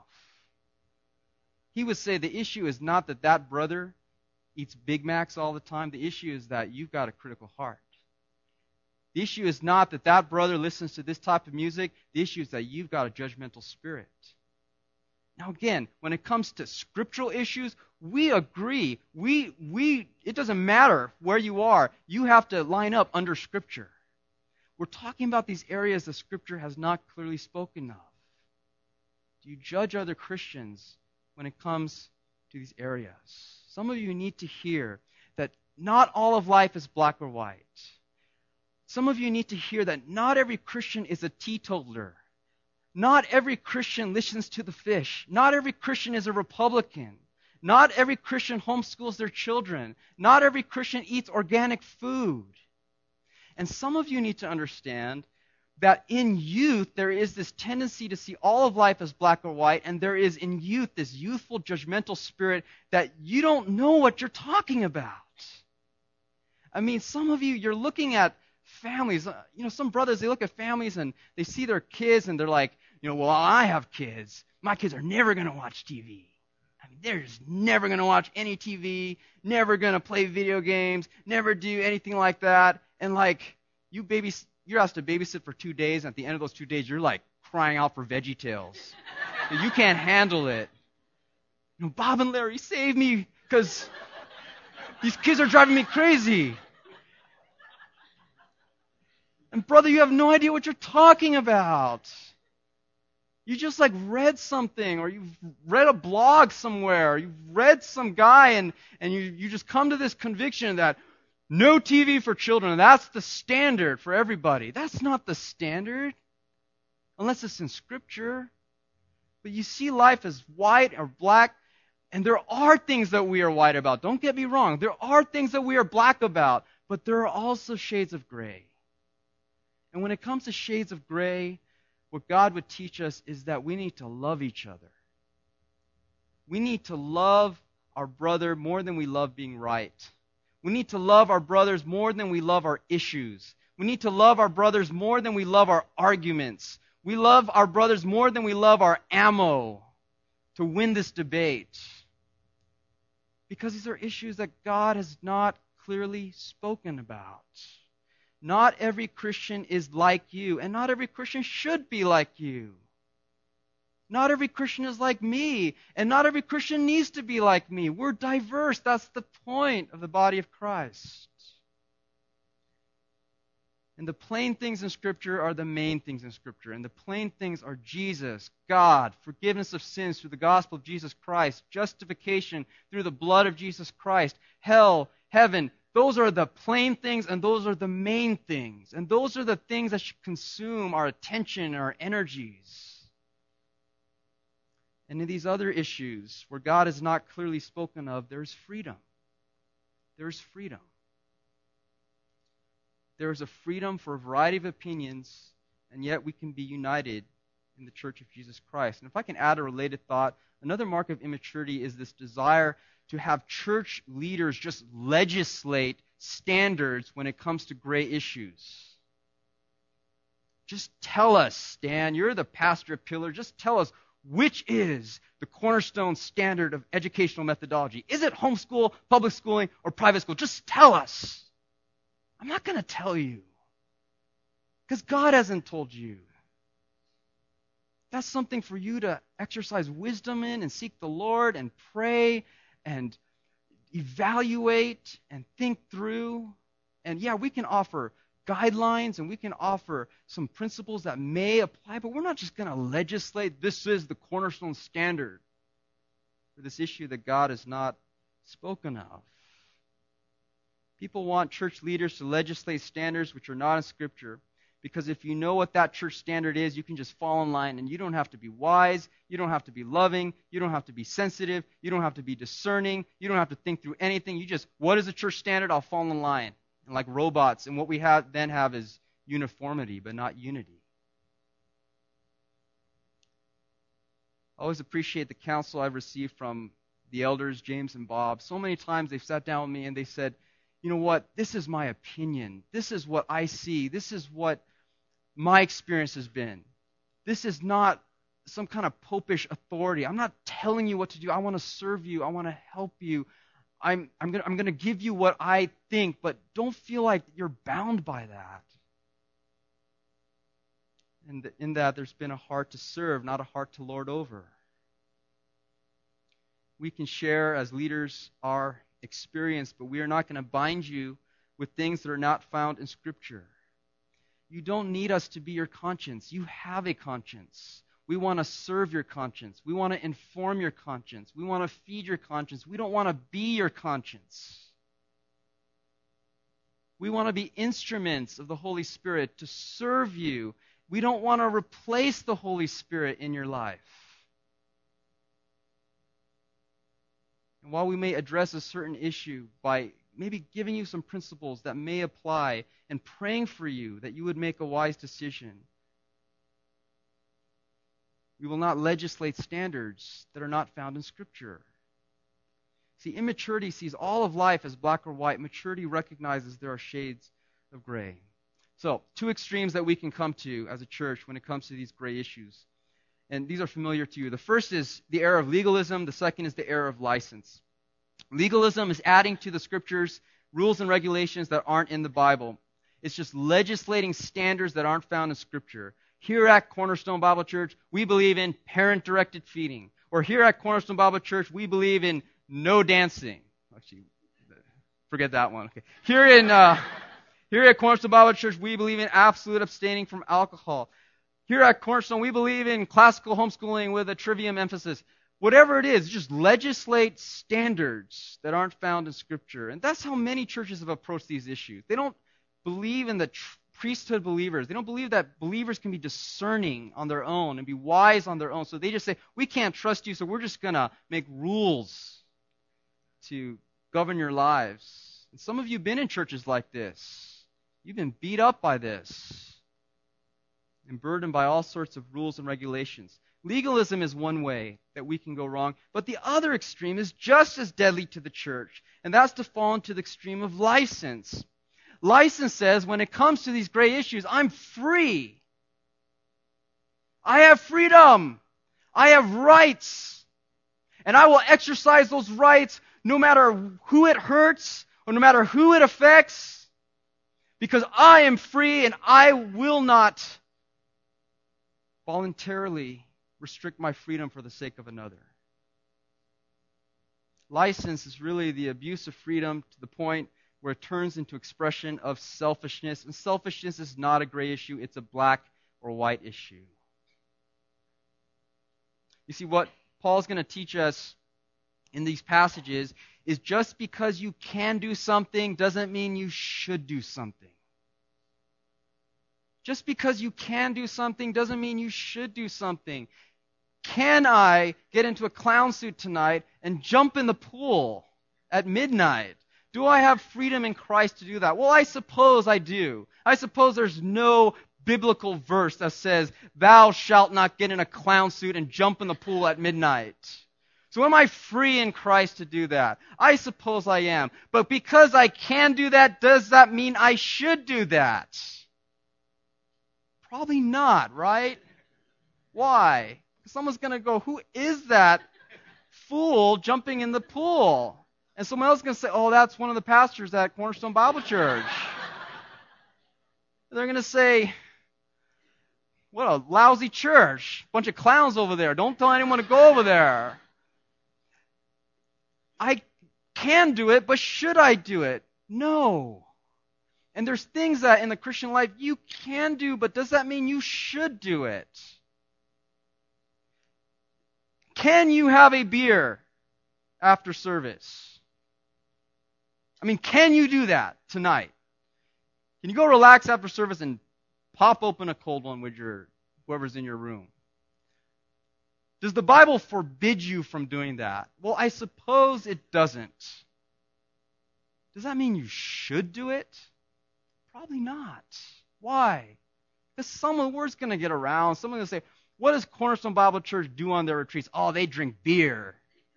He would say the issue is not that that brother eats Big Macs all the time. The issue is that you've got a critical heart. The issue is not that that brother listens to this type of music. The issue is that you've got a judgmental spirit. Now again, when it comes to scriptural issues, we agree. We, we, it doesn't matter where you are. You have to line up under Scripture. We're talking about these areas that Scripture has not clearly spoken of. Do you judge other Christians when it comes to these areas? Some of you need to hear that not all of life is black or white. Some of you need to hear that not every Christian is a teetotaler. Not every Christian listens to the fish. Not every Christian is a Republican. Not every Christian homeschools their children. Not every Christian eats organic food. And some of you need to understand that in youth there is this tendency to see all of life as black or white, and there is in youth this youthful judgmental spirit that you don't know what you're talking about. I mean, some of you, you're looking at families, you know, some brothers, they look at families and they see their kids and they're like, you know, well, I have kids. My kids are never going to watch T V. I mean, they're just never going to watch any T V, never going to play video games, never do anything like that. And like, you baby, you're asked to babysit for two days, and at the end of those two days, you're like crying out for Veggie Tales. You can't handle it. You know, Bob and Larry, save me, because these kids are driving me crazy. And brother, you have no idea what you're talking about. You just like read something, or you've read a blog somewhere, or you've read some guy, and, and you, you just come to this conviction that no T V for children, that's the standard for everybody. That's not the standard, unless it's in Scripture. But you see life as white or black, and there are things that we are white about. Don't get me wrong. There are things that we are black about, but there are also shades of gray. And when it comes to shades of gray, what God would teach us is that we need to love each other. We need to love our brother more than we love being right. We need to love our brothers more than we love our issues. We need to love our brothers more than we love our arguments. We love our brothers more than we love our ammo to win this debate. Because these are issues that God has not clearly spoken about. Not every Christian is like you, and not every Christian should be like you. Not every Christian is like me, and not every Christian needs to be like me. We're diverse. That's the point of the body of Christ. And the plain things in Scripture are the main things in Scripture. And the plain things are Jesus, God, forgiveness of sins through the gospel of Jesus Christ, justification through the blood of Jesus Christ, hell, heaven. Those are the plain things, and those are the main things. And those are the things that should consume our attention and our energies. And in these other issues, where God is not clearly spoken of, there's freedom. There's freedom. There is a freedom for a variety of opinions, and yet we can be united in the Church of Jesus Christ. And if I can add a related thought, another mark of immaturity is this desire to have church leaders just legislate standards when it comes to gray issues. Just tell us, Stan, you're the pastor of Pillar, just tell us, which is the cornerstone standard of educational methodology? Is it homeschool, public schooling, or private school? Just tell us. I'm not going to tell you, because God hasn't told you. That's something for you to exercise wisdom in and seek the Lord and pray and evaluate and think through. And yeah, we can offer guidelines and we can offer some principles that may apply, but we're not just going to legislate this is the cornerstone standard for this issue that God has not spoken of. People want church leaders to legislate standards which are not in Scripture, because if you know what that church standard is, you can just fall in line, and you don't have to be wise, you don't have to be loving, you don't have to be sensitive, you don't have to be discerning, you don't have to think through anything. You just, what is the church standard? I'll fall in line. And like robots, and what we have then have is uniformity, but not unity. I always appreciate the counsel I've received from the elders, James and Bob. So many times they've sat down with me and they said, you know what, this is my opinion. This is what I see. This is what my experience has been. This is not some kind of popish authority. I'm not telling you what to do. I want to serve you. I want to help you. I'm, I'm going I'm to give you what I think, but don't feel like you're bound by that. And in that, there's been a heart to serve, not a heart to lord over. We can share as leaders our experience, but we are not going to bind you with things that are not found in Scripture. You don't need us to be your conscience. You have a conscience. We want to serve your conscience. We want to inform your conscience. We want to feed your conscience. We don't want to be your conscience. We want to be instruments of the Holy Spirit to serve you. We don't want to replace the Holy Spirit in your life. And while we may address a certain issue by maybe giving you some principles that may apply and praying for you that you would make a wise decision, we will not legislate standards that are not found in Scripture. See, immaturity sees all of life as black or white. Maturity recognizes there are shades of gray. So, two extremes that we can come to as a church when it comes to these gray issues. And these are familiar to you. The first is the error of legalism. The second is the error of license. Legalism is adding to the Scriptures rules and regulations that aren't in the Bible. It's just legislating standards that aren't found in Scripture. Here at Cornerstone Bible Church, we believe in parent-directed feeding. Or here at Cornerstone Bible Church, we believe in no dancing. Actually, forget that one. Okay. Here in uh, here at Cornerstone Bible Church, we believe in absolute abstaining from alcohol. Here at Cornerstone, we believe in classical homeschooling with a trivium emphasis. Whatever it is, just legislate standards that aren't found in Scripture. And that's how many churches have approached these issues. They don't believe in the tr- priesthood believers. They don't believe that believers can be discerning on their own and be wise on their own. So they just say, we can't trust you, so we're just going to make rules to govern your lives. And some of you have been in churches like this. You've been beat up by this and burdened by all sorts of rules and regulations. Legalism is one way that we can go wrong, but the other extreme is just as deadly to the church, and that's to fall into the extreme of license. License says, when it comes to these gray issues, I'm free. I have freedom. I have rights. And I will exercise those rights no matter who it hurts or no matter who it affects, because I am free and I will not voluntarily restrict my freedom for the sake of another. License is really the abuse of freedom to the point where it turns into expression of selfishness. And selfishness is not a gray issue, it's a black or white issue. You see, what Paul's going to teach us in these passages is just because you can do something doesn't mean you should do something. Just because you can do something doesn't mean you should do something. Can I get into a clown suit tonight and jump in the pool at midnight? Do I have freedom in Christ to do that? Well, I suppose I do. I suppose there's no biblical verse that says, thou shalt not get in a clown suit and jump in the pool at midnight. So am I free in Christ to do that? I suppose I am. But because I can do that, does that mean I should do that? Probably not, right? Why? Because someone's going to go, who is that fool jumping in the pool? And someone else is going to say, oh, that's one of the pastors at Cornerstone Bible Church. They're going to say, what a lousy church. Bunch of clowns over there. Don't tell anyone to go over there. I can do it, but should I do it? No. And there's things that in the Christian life you can do, but does that mean you should do it? Can you have a beer after service? I mean, can you do that tonight? Can you go relax after service and pop open a cold one with your whoever's in your room? Does the Bible forbid you from doing that? Well, I suppose it doesn't. Does that mean you should do it? Probably not. Why? Because some of the word's going to get around. Someone's going to say, what does Cornerstone Bible Church do on their retreats? Oh, they drink beer.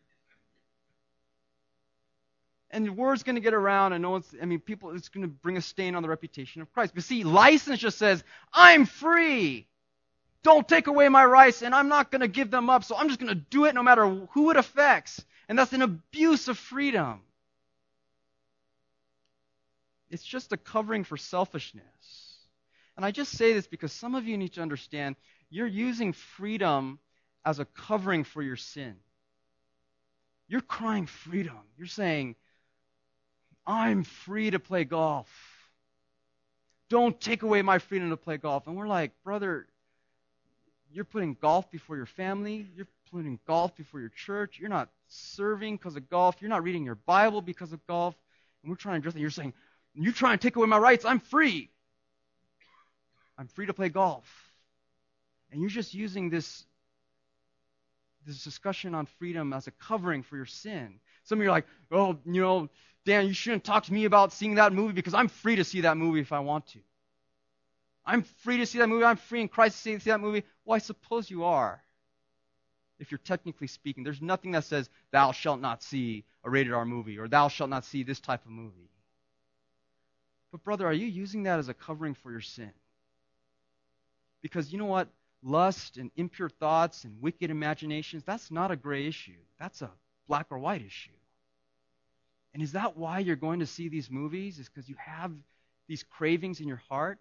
And the word's going to get around, and no one's, I mean, people, it's going to bring a stain on the reputation of Christ. But see, license just says, I'm free. Don't take away my rights, and I'm not going to give them up, so I'm just going to do it no matter who it affects. And that's an abuse of freedom. It's just a covering for selfishness. And I just say this because some of you need to understand you're using freedom as a covering for your sin. You're crying freedom. You're saying, I'm free to play golf. Don't take away my freedom to play golf. And we're like, brother, you're putting golf before your family. You're putting golf before your church. You're not serving because of golf. You're not reading your Bible because of golf. And we're trying to address it. You're saying, you're trying to take away my rights. I'm free. I'm free to play golf. And you're just using this, this discussion on freedom as a covering for your sin. Some of you are like, oh, you know, Dan, you shouldn't talk to me about seeing that movie because I'm free to see that movie if I want to. I'm free to see that movie. I'm free in Christ to see, see that movie. Well, I suppose you are, if you're technically speaking. There's nothing that says, thou shalt not see a rated R movie or thou shalt not see this type of movie. But brother, are you using that as a covering for your sin? Because you know what? Lust and impure thoughts and wicked imaginations, that's not a gray issue. That's a black or white issue. And is that why you're going to see these movies? Is because you have these cravings in your heart?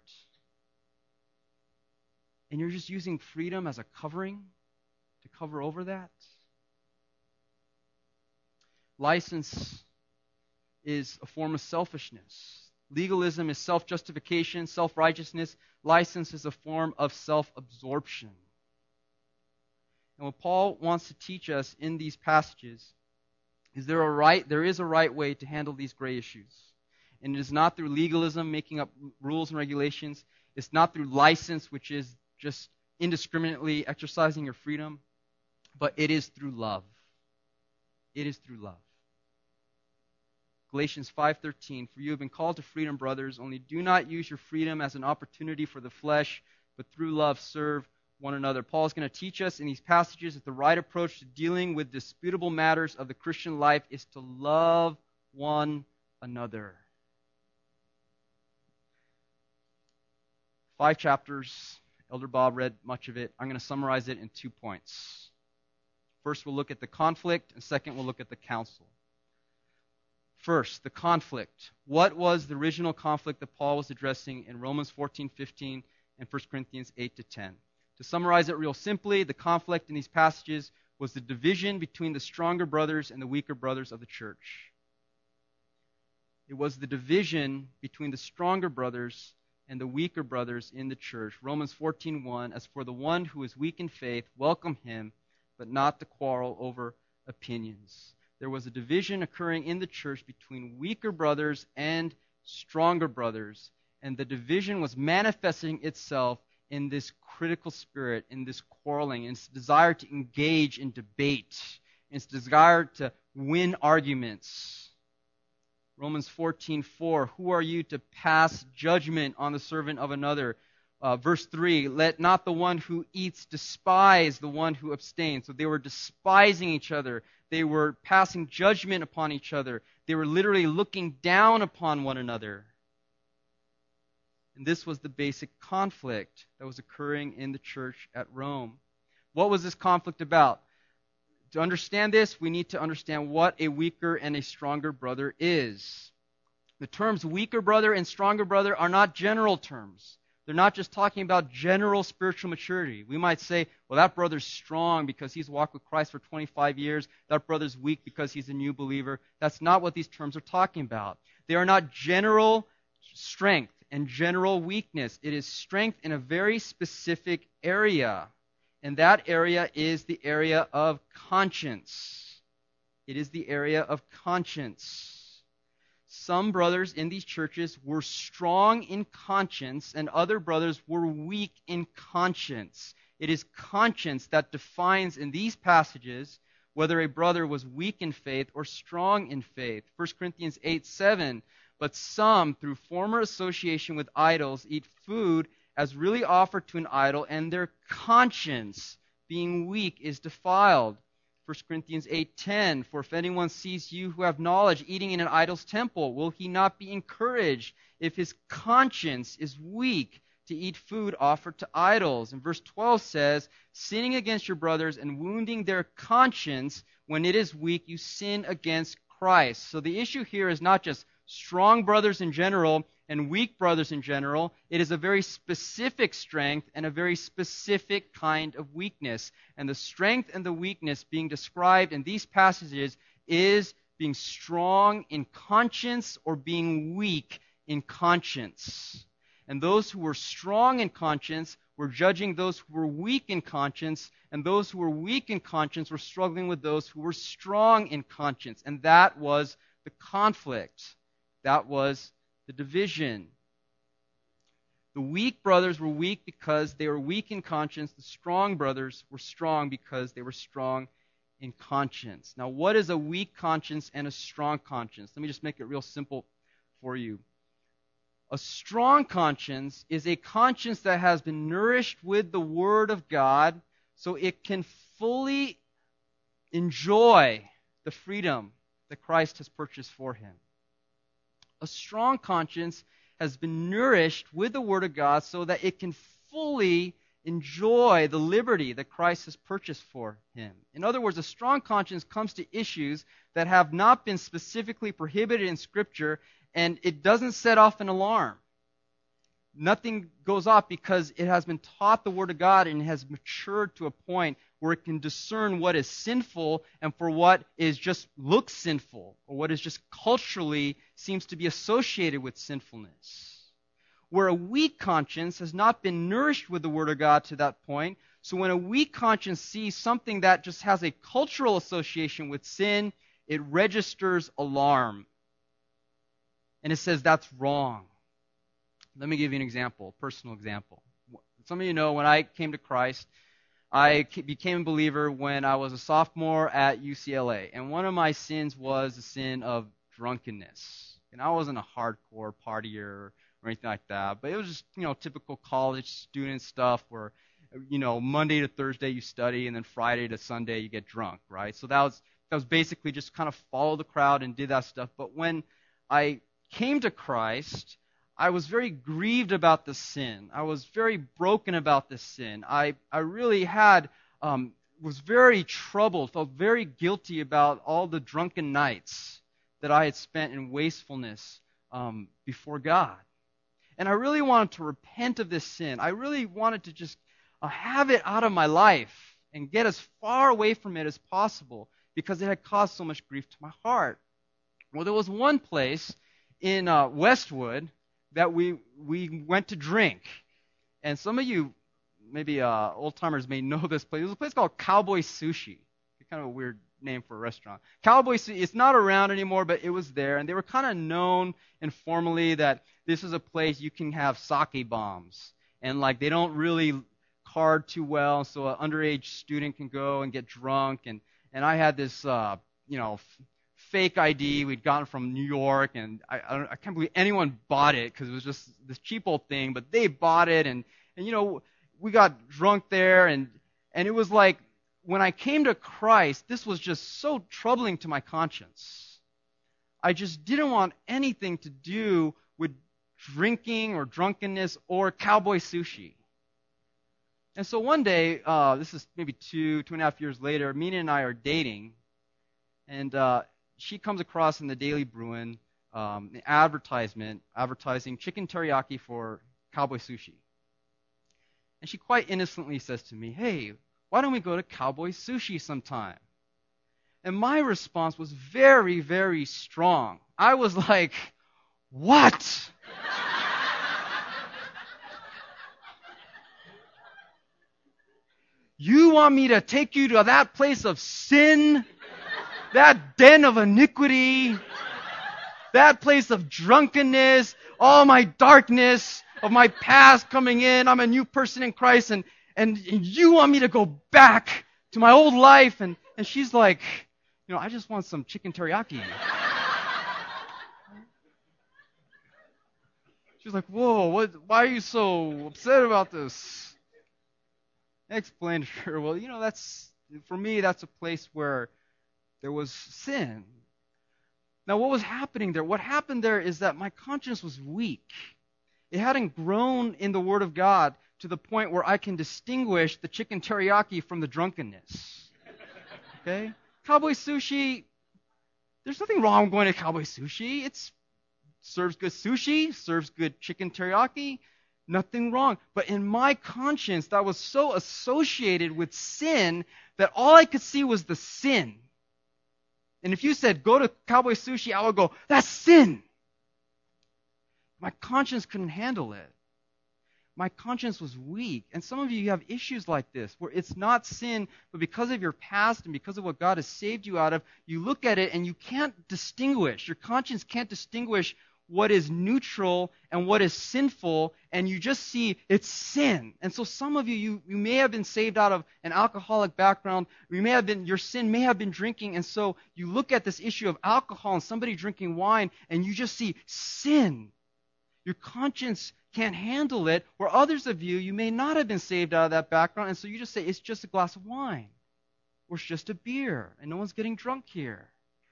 And you're just using freedom as a covering to cover over that? License is a form of selfishness. Legalism is self-justification, self-righteousness. License is a form of self-absorption. And what Paul wants to teach us in these passages is there a right, there is a right way to handle these gray issues. And it is not through legalism, making up rules and regulations. It's not through license, which is just indiscriminately exercising your freedom. But it is through love. It is through love. Galatians five thirteen, for you have been called to freedom, brothers, only do not use your freedom as an opportunity for the flesh, but through love serve one another. Paul is going to teach us in these passages that the right approach to dealing with disputable matters of the Christian life is to love one another. Five chapters. Elder Bob read much of it. I'm going to summarize it in two points. First, we'll look at the conflict, and second, we'll look at the counsel. First, the conflict. What was the original conflict that Paul was addressing in Romans fourteen fifteen and First Corinthians eight to ten? To summarize it real simply, the conflict in these passages was the division between the stronger brothers and the weaker brothers of the church. It was the division between the stronger brothers and the weaker brothers in the church. Romans fourteen one, as for the one who is weak in faith, welcome him, but not to quarrel over opinions. There was a division occurring in the church between weaker brothers and stronger brothers, and the division was manifesting itself in this critical spirit, in this quarreling, in its desire to engage in debate, in its desire to win arguments. Romans fourteen four, who are you to pass judgment on the servant of another? Uh, verse three, let not the one who eats despise the one who abstains. So they were despising each other. They were passing judgment upon each other. They were literally looking down upon one another. And this was the basic conflict that was occurring in the church at Rome. What was this conflict about? To understand this, we need to understand what a weaker and a stronger brother is. The terms weaker brother and stronger brother are not general terms. They're not just talking about general spiritual maturity. We might say, well, that brother's strong because he's walked with Christ for twenty-five years. That brother's weak because he's a new believer. That's not what these terms are talking about. They are not general strength and general weakness. It is strength in a very specific area. And that area is the area of conscience. It is the area of conscience. Some brothers in these churches were strong in conscience, and other brothers were weak in conscience. It is conscience that defines in these passages whether a brother was weak in faith or strong in faith. First Corinthians eight seven, but some, through former association with idols, eat food as really offered to an idol, and their conscience, being weak, is defiled. First Corinthians eight ten, for if anyone sees you who have knowledge eating in an idol's temple, will he not be encouraged if his conscience is weak to eat food offered to idols? And verse twelve says, sinning against your brothers and wounding their conscience when it is weak, you sin against Christ. So the issue here is not just strong brothers in general and weak brothers in general. It is a very specific strength and a very specific kind of weakness. And the strength and the weakness being described in these passages is being strong in conscience or being weak in conscience. And those who were strong in conscience were judging those who were weak in conscience, and those who were weak in conscience were struggling with those who were strong in conscience. And that was the conflict. That was the division. The weak brothers were weak because they were weak in conscience. The strong brothers were strong because they were strong in conscience. Now, what is a weak conscience and a strong conscience? Let me just make it real simple for you. A strong conscience is a conscience that has been nourished with the Word of God so it can fully enjoy the freedom that Christ has purchased for him. A strong conscience has been nourished with the Word of God so that it can fully enjoy the liberty that Christ has purchased for him. In other words, a strong conscience comes to issues that have not been specifically prohibited in Scripture, and it doesn't set off an alarm. Nothing goes off because it has been taught the Word of God and has matured to a point where it can discern what is sinful and for what is just looks sinful, or what is just culturally seems to be associated with sinfulness. Where a weak conscience has not been nourished with the Word of God to that point, so when a weak conscience sees something that just has a cultural association with sin, it registers alarm. And it says that's wrong. Let me give you an example, a personal example. Some of you know when I came to Christ, I became a believer when I was a sophomore at U C L A. And one of my sins was the sin of drunkenness. And I wasn't a hardcore partier or anything like that, but it was just, you know, typical college student stuff where, you know, Monday to Thursday you study and then Friday to Sunday you get drunk, right? So that was that was basically just kind of follow the crowd and did that stuff. But when I came to Christ, I was very grieved about the sin. I was very broken about this sin. I, I really had, um, was very troubled, felt very guilty about all the drunken nights that I had spent in wastefulness um, before God. And I really wanted to repent of this sin. I really wanted to just uh, have it out of my life and get as far away from it as possible because it had caused so much grief to my heart. Well, there was one place in uh, Westwood that we we went to drink. And some of you, maybe uh, old-timers may know this place. It was a place called Cowboy Sushi. It's kind of a weird name for a restaurant. Cowboy Sushi, it's not around anymore, but it was there. And they were kind of known informally that this is a place you can have sake bombs. And, like, they don't really card too well, so an underage student can go and get drunk. And, and I had this, uh, you know, fake I D we'd gotten from New York, and I, I, don't, I can't believe anyone bought it because it was just this cheap old thing, but they bought it, and, and you know, we got drunk there, and, and it was like, when I came to Christ, this was just so troubling to my conscience. I just didn't want anything to do with drinking or drunkenness or Cowboy Sushi. And so one day, uh, this is maybe two, two and a half years later, Mina and I are dating, and uh, she comes across in the Daily Bruin um, an advertisement advertising chicken teriyaki for Cowboy Sushi. And she quite innocently says to me, hey, why don't we go to Cowboy Sushi sometime? And my response was very, very strong. I was like, what? You want me to take you to that place of sin? That den of iniquity? That place of drunkenness? All my darkness of my past coming in. I'm a new person in Christ, and, and, and you want me to go back to my old life? And, and she's like, you know, I just want some chicken teriyaki. She's like, whoa, what, why are you so upset about this? I explained to her, well, you know, that's, for me, that's a place where there was sin. Now, what was happening there? What happened there is that my conscience was weak. It hadn't grown in the Word of God to the point where I can distinguish the chicken teriyaki from the drunkenness. Okay? Cowboy Sushi, there's nothing wrong with going to Cowboy Sushi. It serves good sushi, serves good chicken teriyaki, nothing wrong. But in my conscience, that was so associated with sin that all I could see was the sin. And if you said, go to Cowboy Sushi, I would go, that's sin. My conscience couldn't handle it. My conscience was weak. And some of you have issues like this, where it's not sin, but because of your past and because of what God has saved you out of, you look at it and you can't distinguish. Your conscience can't distinguish what is neutral and what is sinful, and you just see it's sin. And so some of you, you, you may have been saved out of an alcoholic background. You may have been, your sin may have been drinking, and so you look at this issue of alcohol and somebody drinking wine, and you just see sin. Your conscience can't handle it, where others of you, you may not have been saved out of that background, and so you just say, it's just a glass of wine, or it's just a beer, and no one's getting drunk here.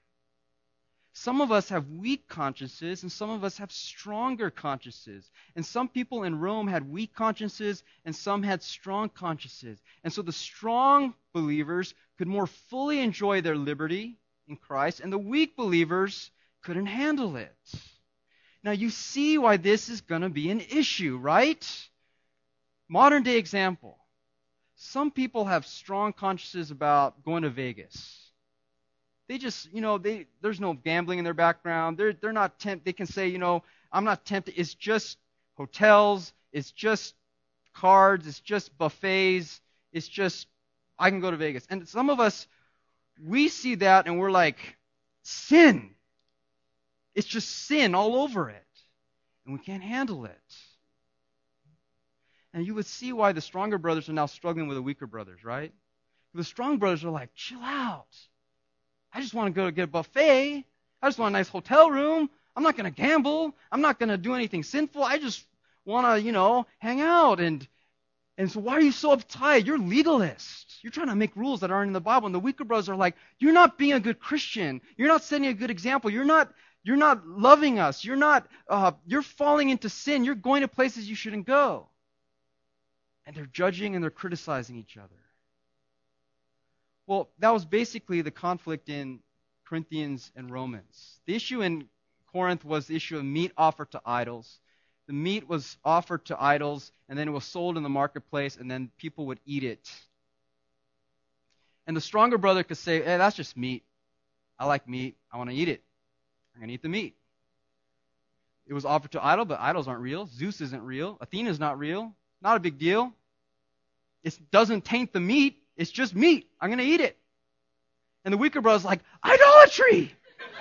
Some of us have weak consciences, and some of us have stronger consciences. And some people in Rome had weak consciences, and some had strong consciences. And so the strong believers could more fully enjoy their liberty in Christ, and the weak believers couldn't handle it. Now you see why this is going to be an issue, right? Modern day example. Some people have strong consciences about going to Vegas. They just, you know, they there's no gambling in their background. They're they're not tempt. They can say, you know, I'm not tempted. It's just hotels. It's just cards. It's just buffets. It's just I can go to Vegas. And some of us, we see that and we're like, sin. It's just sin all over it, and we can't handle it. And you would see why the stronger brothers are now struggling with the weaker brothers, right? The strong brothers are like, chill out. I just want to go to get a buffet. I just want a nice hotel room. I'm not going to gamble. I'm not going to do anything sinful. I just want to, you know, hang out. And and so why are you so uptight? You're legalist. You're trying to make rules that aren't in the Bible. And the weaker brothers are like, you're not being a good Christian. You're not setting a good example. You're not you're not loving us. You're not. Uh, you're falling into sin. You're going to places you shouldn't go. And they're judging and they're criticizing each other. Well, that was basically the conflict in Corinthians and Romans. The issue in Corinth was the issue of meat offered to idols. The meat was offered to idols, and then it was sold in the marketplace, and then people would eat it. And the stronger brother could say, hey, that's just meat. I like meat. I want to eat it. I'm going to eat the meat. It was offered to idol, but idols aren't real. Zeus isn't real. Athena's not real. Not a big deal. It doesn't taint the meat. It's just meat. I'm going to eat it. And the weaker brother's like, idolatry!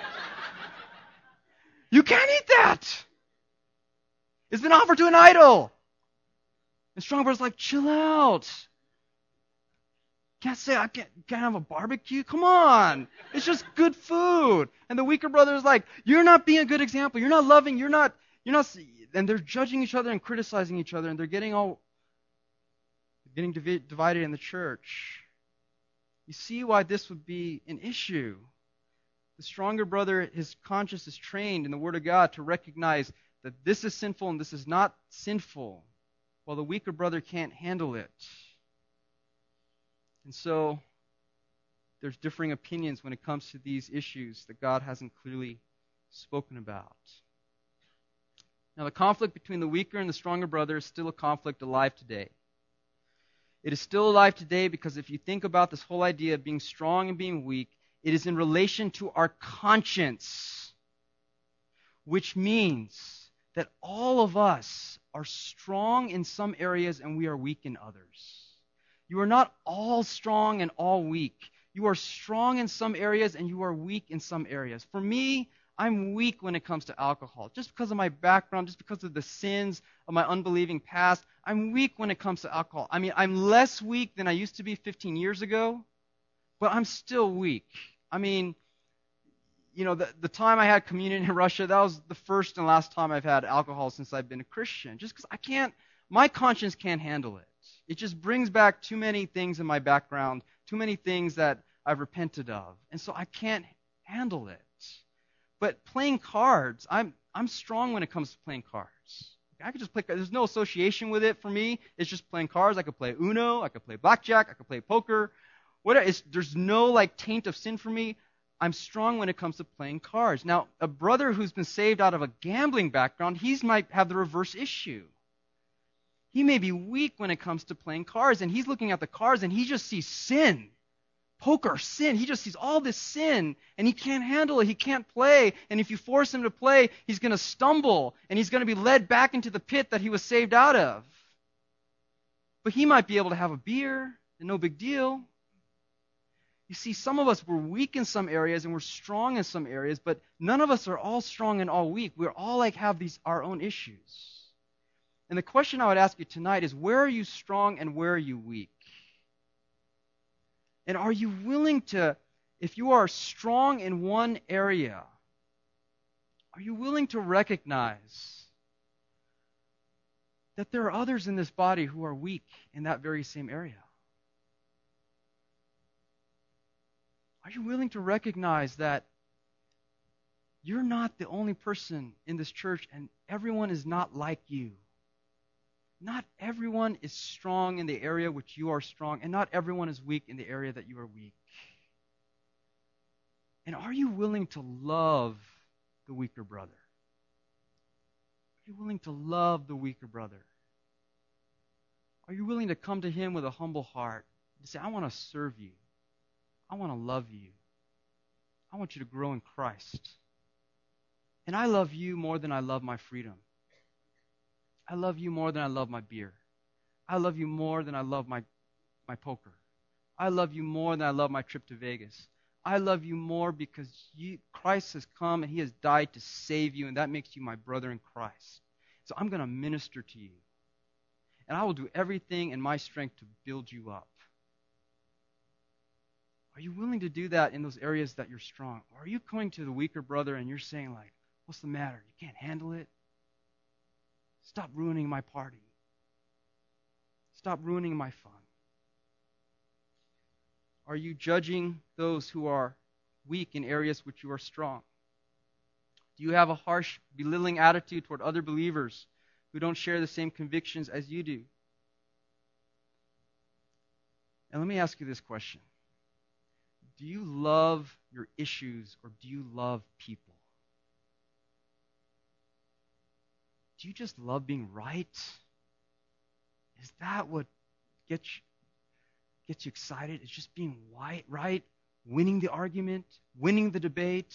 You can't eat that! It's been offered to an idol. And strong brother's like, chill out. Can't say I can't, can't have a barbecue. Come on. It's just good food. And the weaker brother's like, you're not being a good example. You're not loving. You're not, you're not, and they're judging each other and criticizing each other, and they're getting all getting divi- divided in the church. You see why this would be an issue. The stronger brother, his conscience is trained in the Word of God to recognize that this is sinful and this is not sinful, while the weaker brother can't handle it. And so, there's differing opinions when it comes to these issues that God hasn't clearly spoken about. Now, the conflict between the weaker and the stronger brother is still a conflict alive today. It is still alive today because if you think about this whole idea of being strong and being weak, it is in relation to our conscience, which means that all of us are strong in some areas and we are weak in others. You are not all strong and all weak. You are strong in some areas and you are weak in some areas. For me, I'm weak when it comes to alcohol. Just because of my background, just because of the sins of my unbelieving past, I'm weak when it comes to alcohol. I mean, I'm less weak than I used to be fifteen years ago, but I'm still weak. I mean, you know, the, the time I had communion in Russia, that was the first and last time I've had alcohol since I've been a Christian. Just because I can't, my conscience can't handle it. It just brings back too many things in my background, too many things that I've repented of. And so I can't handle it. But playing cards, I'm I'm strong when it comes to playing cards. I could just play. There's no association with it for me. It's just playing cards. I could play Uno. I could play blackjack. I could play poker. Whatever. It's, there's no like taint of sin for me. I'm strong when it comes to playing cards. Now, a brother who's been saved out of a gambling background, he might have the reverse issue. He may be weak when it comes to playing cards, and he's looking at the cards and he just sees sin. Poker, sin. He just sees all this sin, and he can't handle it. He can't play. And if you force him to play, he's going to stumble, and he's going to be led back into the pit that he was saved out of. But he might be able to have a beer, and no big deal. You see, some of us, we're weak in some areas, and we're strong in some areas, but none of us are all strong and all weak. We're all like have these our own issues. And the question I would ask you tonight is, where are you strong and where are you weak? And are you willing to, if you are strong in one area, are you willing to recognize that there are others in this body who are weak in that very same area? Are you willing to recognize that you're not the only person in this church and everyone is not like you? Not everyone is strong in the area which you are strong, and not everyone is weak in the area that you are weak. And are you willing to love the weaker brother? Are you willing to love the weaker brother? Are you willing to come to him with a humble heart and say, I want to serve you. I want to love you. I want you to grow in Christ. And I love you more than I love my freedom. I love you more than I love my beer. I love you more than I love my, my poker. I love you more than I love my trip to Vegas. I love you more because you, Christ has come and he has died to save you, and that makes you my brother in Christ. So I'm going to minister to you. And I will do everything in my strength to build you up. Are you willing to do that in those areas that you're strong? Or are you coming to the weaker brother and you're saying like, what's the matter? You can't handle it? Stop ruining my party. Stop ruining my fun. Are you judging those who are weak in areas which you are strong? Do you have a harsh, belittling attitude toward other believers who don't share the same convictions as you do? And let me ask you this question. Do you love your issues or do you love people? Do you just love being right? Is that what gets you, gets you excited? It's just being white, right? Winning the argument, winning the debate?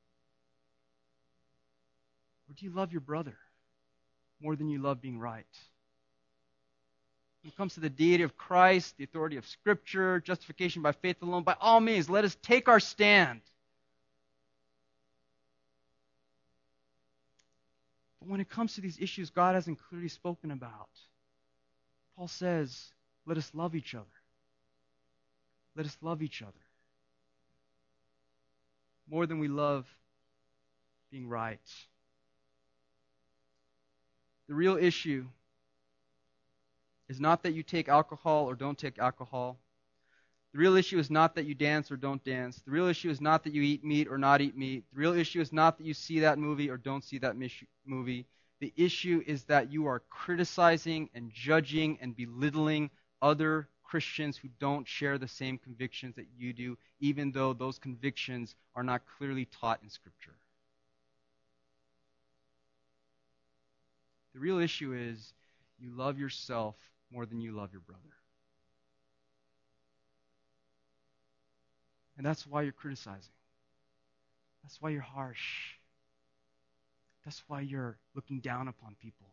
Or do you love your brother more than you love being right? When it comes to the deity of Christ, the authority of Scripture, justification by faith alone, by all means, let us take our stand. But when it comes to these issues God hasn't clearly spoken about, Paul says, let us love each other. Let us love each other more than we love being right. The real issue is not that you take alcohol or don't take alcohol. The real issue is not that you dance or don't dance. The real issue is not that you eat meat or not eat meat. The real issue is not that you see that movie or don't see that movie. The issue is that you are criticizing and judging and belittling other Christians who don't share the same convictions that you do, even though those convictions are not clearly taught in Scripture. The real issue is you love yourself more than you love your brother. And that's why you're criticizing. That's why you're harsh. That's why you're looking down upon people.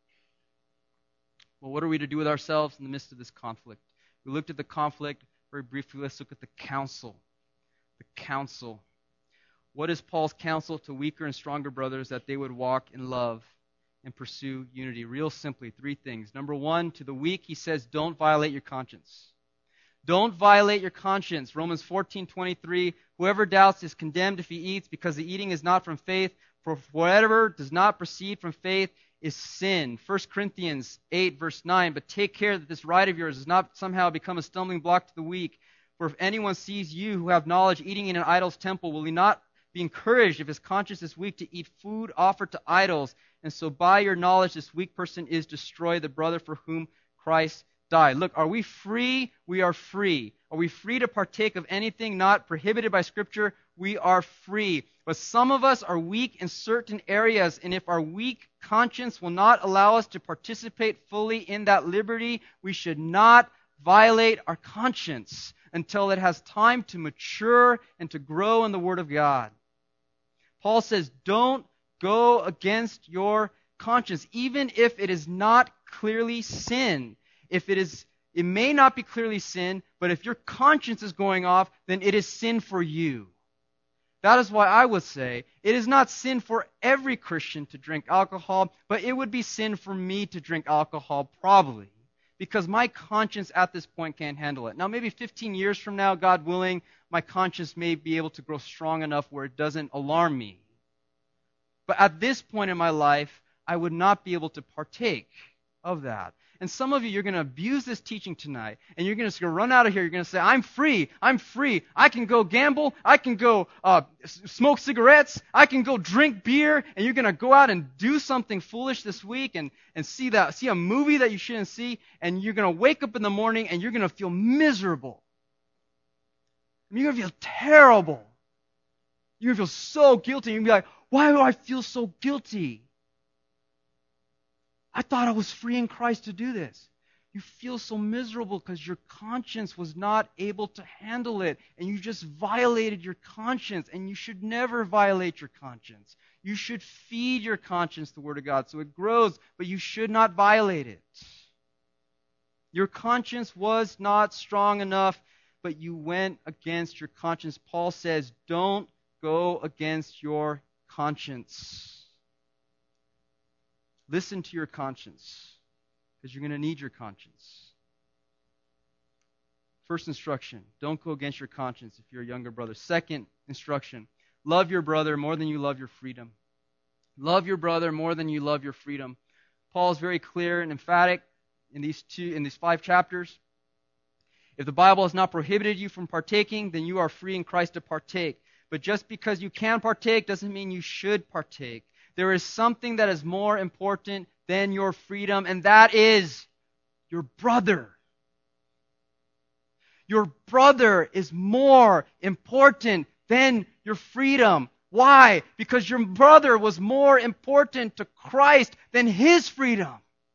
Well, what are we to do with ourselves in the midst of this conflict? We looked at the conflict very briefly. Let's look at the counsel. The counsel. What is Paul's counsel to weaker and stronger brothers that they would walk in love and pursue unity? Real simply, three things. Number one, to the weak, he says, don't violate your conscience. Don't violate your conscience. Romans fourteen twenty-three, whoever doubts is condemned if he eats, because the eating is not from faith, for whatever does not proceed from faith is sin. First Corinthians eight, verse nine, but take care that this right of yours does not somehow become a stumbling block to the weak. For if anyone sees you who have knowledge eating in an idol's temple, will he not be encouraged if his conscience is weak to eat food offered to idols? And so by your knowledge this weak person is destroyed, the brother for whom Christ died. Look, are we free? We are free. Are we free to partake of anything not prohibited by Scripture? We are free. But some of us are weak in certain areas, and if our weak conscience will not allow us to participate fully in that liberty, we should not violate our conscience until it has time to mature and to grow in the Word of God. Paul says, don't go against your conscience, even if it is not clearly sin. If it is, it may not be clearly sin, but if your conscience is going off, then it is sin for you. That is why I would say it is not sin for every Christian to drink alcohol, but it would be sin for me to drink alcohol probably, because my conscience at this point can't handle it. Now maybe fifteen years from now, God willing, my conscience may be able to grow strong enough where it doesn't alarm me. But at this point in my life, I would not be able to partake of that. And some of you, you're going to abuse this teaching tonight, and you're going to run out of here. You're going to say, I'm free. I'm free. I can go gamble. I can go uh, smoke cigarettes. I can go drink beer. And you're going to go out and do something foolish this week and, and see that see a movie that you shouldn't see, and you're going to wake up in the morning, and you're going to feel miserable. And you're going to feel terrible. You're going to feel so guilty. You're going to be like, why do I feel so guilty? I thought I was free in Christ to do this. You feel so miserable because your conscience was not able to handle it, and you just violated your conscience, and you should never violate your conscience. You should feed your conscience the Word of God so it grows, but you should not violate it. Your conscience was not strong enough, but you went against your conscience. Paul says, don't go against your conscience. Listen to your conscience, because you're going to need your conscience. First instruction, don't go against your conscience if you're a younger brother. Second instruction, love your brother more than you love your freedom. Love your brother more than you love your freedom. Paul is very clear and emphatic in these two, in these five chapters. If the Bible has not prohibited you from partaking, then you are free in Christ to partake. But just because you can partake doesn't mean you should partake. There is something that is more important than your freedom, and that is your brother. Your brother is more important than your freedom. Why? Because your brother was more important to Christ than his freedom.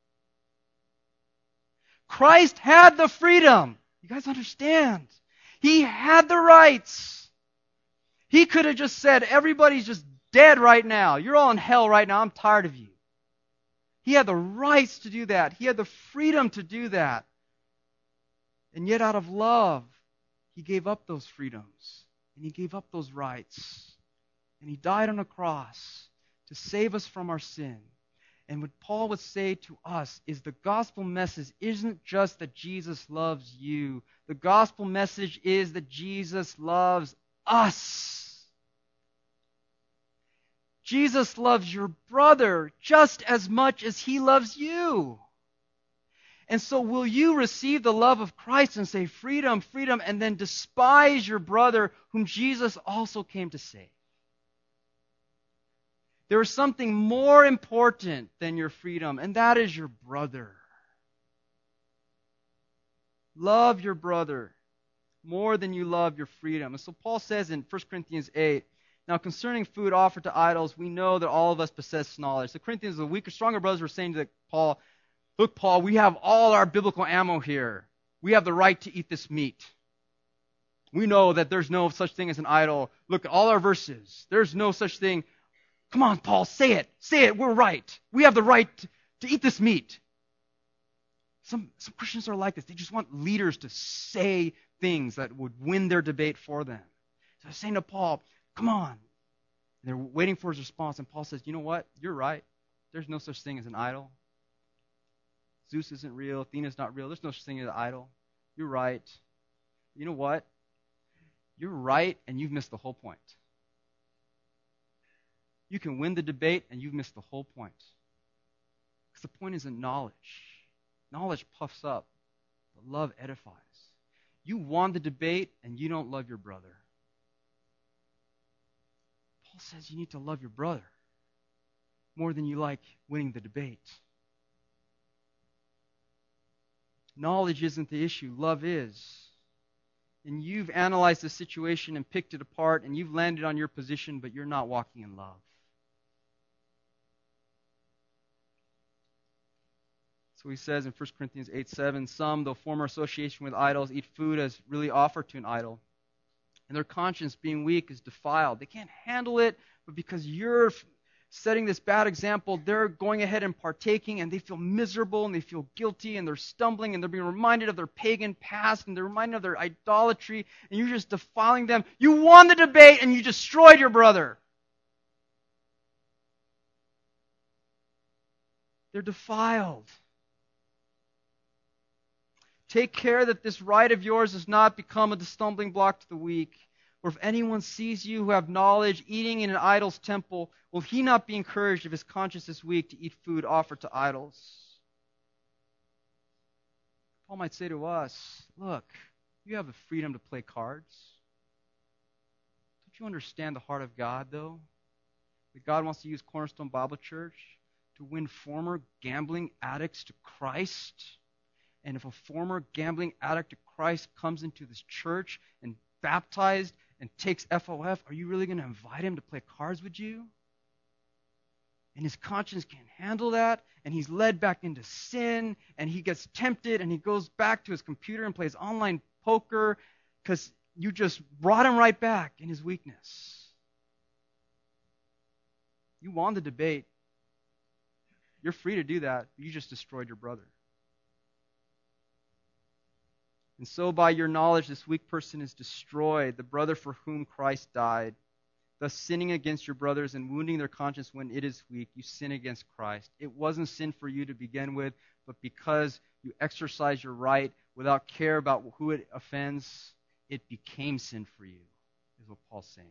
Christ had the freedom. You guys understand? He had the rights. He could have just said, everybody's just dead right now. You're all in hell right now. I'm tired of you. He had the rights to do that. He had the freedom to do that. And yet out of love, he gave up those freedoms. And he gave up those rights. And he died on a cross to save us from our sin. And what Paul would say to us is the gospel message isn't just that Jesus loves you. The gospel message is that Jesus loves us. Jesus loves your brother just as much as he loves you. And so will you receive the love of Christ and say, freedom, freedom, and then despise your brother whom Jesus also came to save? There is something more important than your freedom, and that is your brother. Love your brother more than you love your freedom. And so Paul says in First Corinthians eight, now, concerning food offered to idols, we know that all of us possess knowledge. The Corinthians, the weaker, stronger brothers, were saying to Paul, look, Paul, we have all our biblical ammo here. We have the right to eat this meat. We know that there's no such thing as an idol. Look at all our verses. There's no such thing. Come on, Paul, say it. Say it. We're right. We have the right to eat this meat. Some, some Christians are like this. They just want leaders to say things that would win their debate for them. So they're saying to Paul, come on. And they're waiting for his response, and Paul says, you know what? You're right. There's no such thing as an idol. Zeus isn't real. Athena's not real. There's no such thing as an idol. You're right. You know what? You're right, and you've missed the whole point. You can win the debate, and you've missed the whole point. Because the point isn't knowledge. Knowledge puffs up, but love edifies. You won the debate, and you don't love your brother. Paul says you need to love your brother more than you like winning the debate. Knowledge isn't the issue. Love is. And you've analyzed the situation and picked it apart, and you've landed on your position, but you're not walking in love. So he says in First Corinthians eight seven, some, though former association with idols, eat food as really offered to an idol. And their conscience, being weak, is defiled. They can't handle it, but because you're setting this bad example, they're going ahead and partaking, and they feel miserable, and they feel guilty, and they're stumbling, and they're being reminded of their pagan past, and they're reminded of their idolatry, and you're just defiling them. You won the debate, and you destroyed your brother. They're defiled. Take care that this right of yours does not become a stumbling block to the weak. For if anyone sees you who have knowledge eating in an idol's temple, will he not be encouraged if his conscience is weak to eat food offered to idols? Paul might say to us, look, you have the freedom to play cards. Don't you understand the heart of God, though? That God wants to use Cornerstone Bible Church to win former gambling addicts to Christ. And if a former gambling addict to Christ comes into this church and baptized and takes F O F, are you really going to invite him to play cards with you? And his conscience can't handle that, and he's led back into sin, and he gets tempted, and he goes back to his computer and plays online poker because you just brought him right back in his weakness. You won the debate. You're free to do that, but you just destroyed your brother. And so by your knowledge, this weak person is destroyed, the brother for whom Christ died. Thus sinning against your brothers and wounding their conscience when it is weak, you sin against Christ. It wasn't sin for you to begin with, but because you exercise your right without care about who it offends, it became sin for you, is what Paul's saying.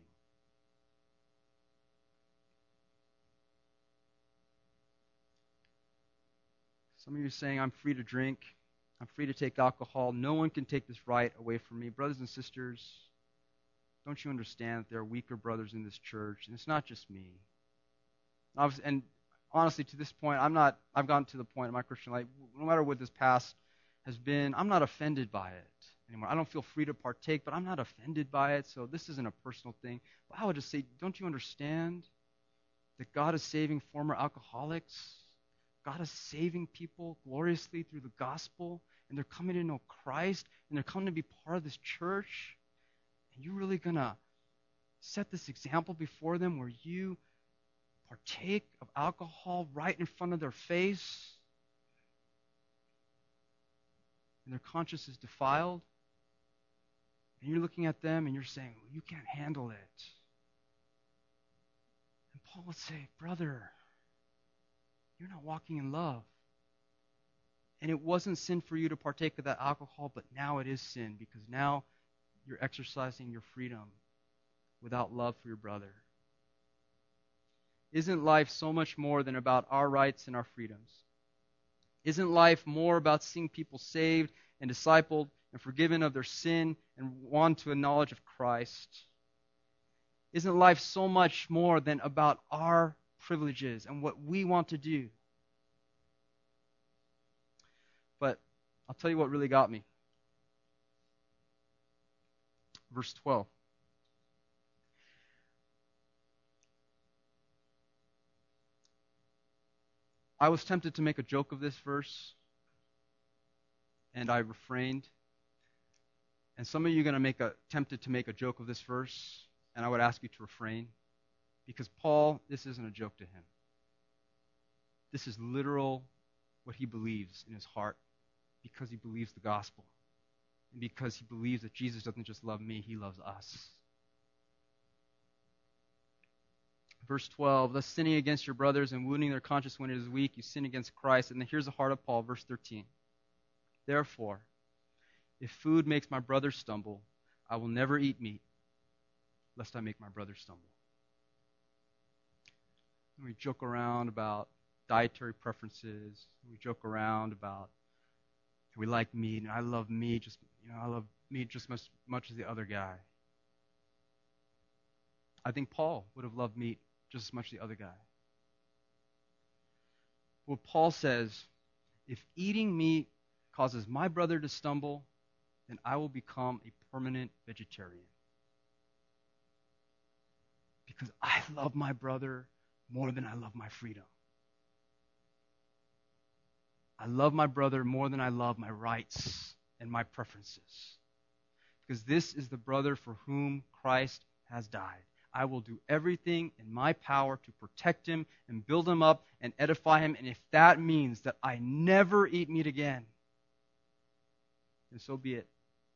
Some of you are saying, I'm free to drink. I'm free to take alcohol. No one can take this right away from me. Brothers and sisters, don't you understand that there are weaker brothers in this church? And it's not just me. And honestly, to this point, I'm not, I've gotten to the point in my Christian life, no matter what this past has been, I'm not offended by it anymore. I don't feel free to partake, but I'm not offended by it, so this isn't a personal thing. But I would just say, don't you understand that God is saving former alcoholics? God is saving people gloriously through the gospel, and they're coming to know Christ, and they're coming to be part of this church. And you're really going to set this example before them where you partake of alcohol right in front of their face, and their conscience is defiled, and you're looking at them and you're saying, well, you can't handle it. And Paul would say, brother, you're not walking in love. And it wasn't sin for you to partake of that alcohol, but now it is sin because now you're exercising your freedom without love for your brother. Isn't life so much more than about our rights and our freedoms? Isn't life more about seeing people saved and discipled and forgiven of their sin and won to a knowledge of Christ? Isn't life so much more than about our privileges and what we want to do? But I'll tell you what really got me. Verse twelve. I was tempted to make a joke of this verse, and I refrained. And some of you are going to make a tempted to make a joke of this verse, and I would ask you to refrain, because Paul, this isn't a joke to him. This is literal what he believes in his heart, because he believes the gospel, and because he believes that Jesus doesn't just love me, he loves us. Verse twelve, thus sinning against your brothers and wounding their conscience when it is weak, you sin against Christ. And then here's the heart of Paul, verse thirteen. Therefore, if food makes my brother stumble, I will never eat meat, lest I make my brother stumble. And we joke around about dietary preferences. We joke around about we like meat, and I love meat just you know, I love meat just as much, much as the other guy. I think Paul would have loved meat just as much as the other guy. What Paul says, if eating meat causes my brother to stumble, then I will become a permanent vegetarian. Because I love my brother more than I love my freedom. I love my brother more than I love my rights and my preferences. Because this is the brother for whom Christ has died. I will do everything in my power to protect him and build him up and edify him. And if that means that I never eat meat again, then so be it.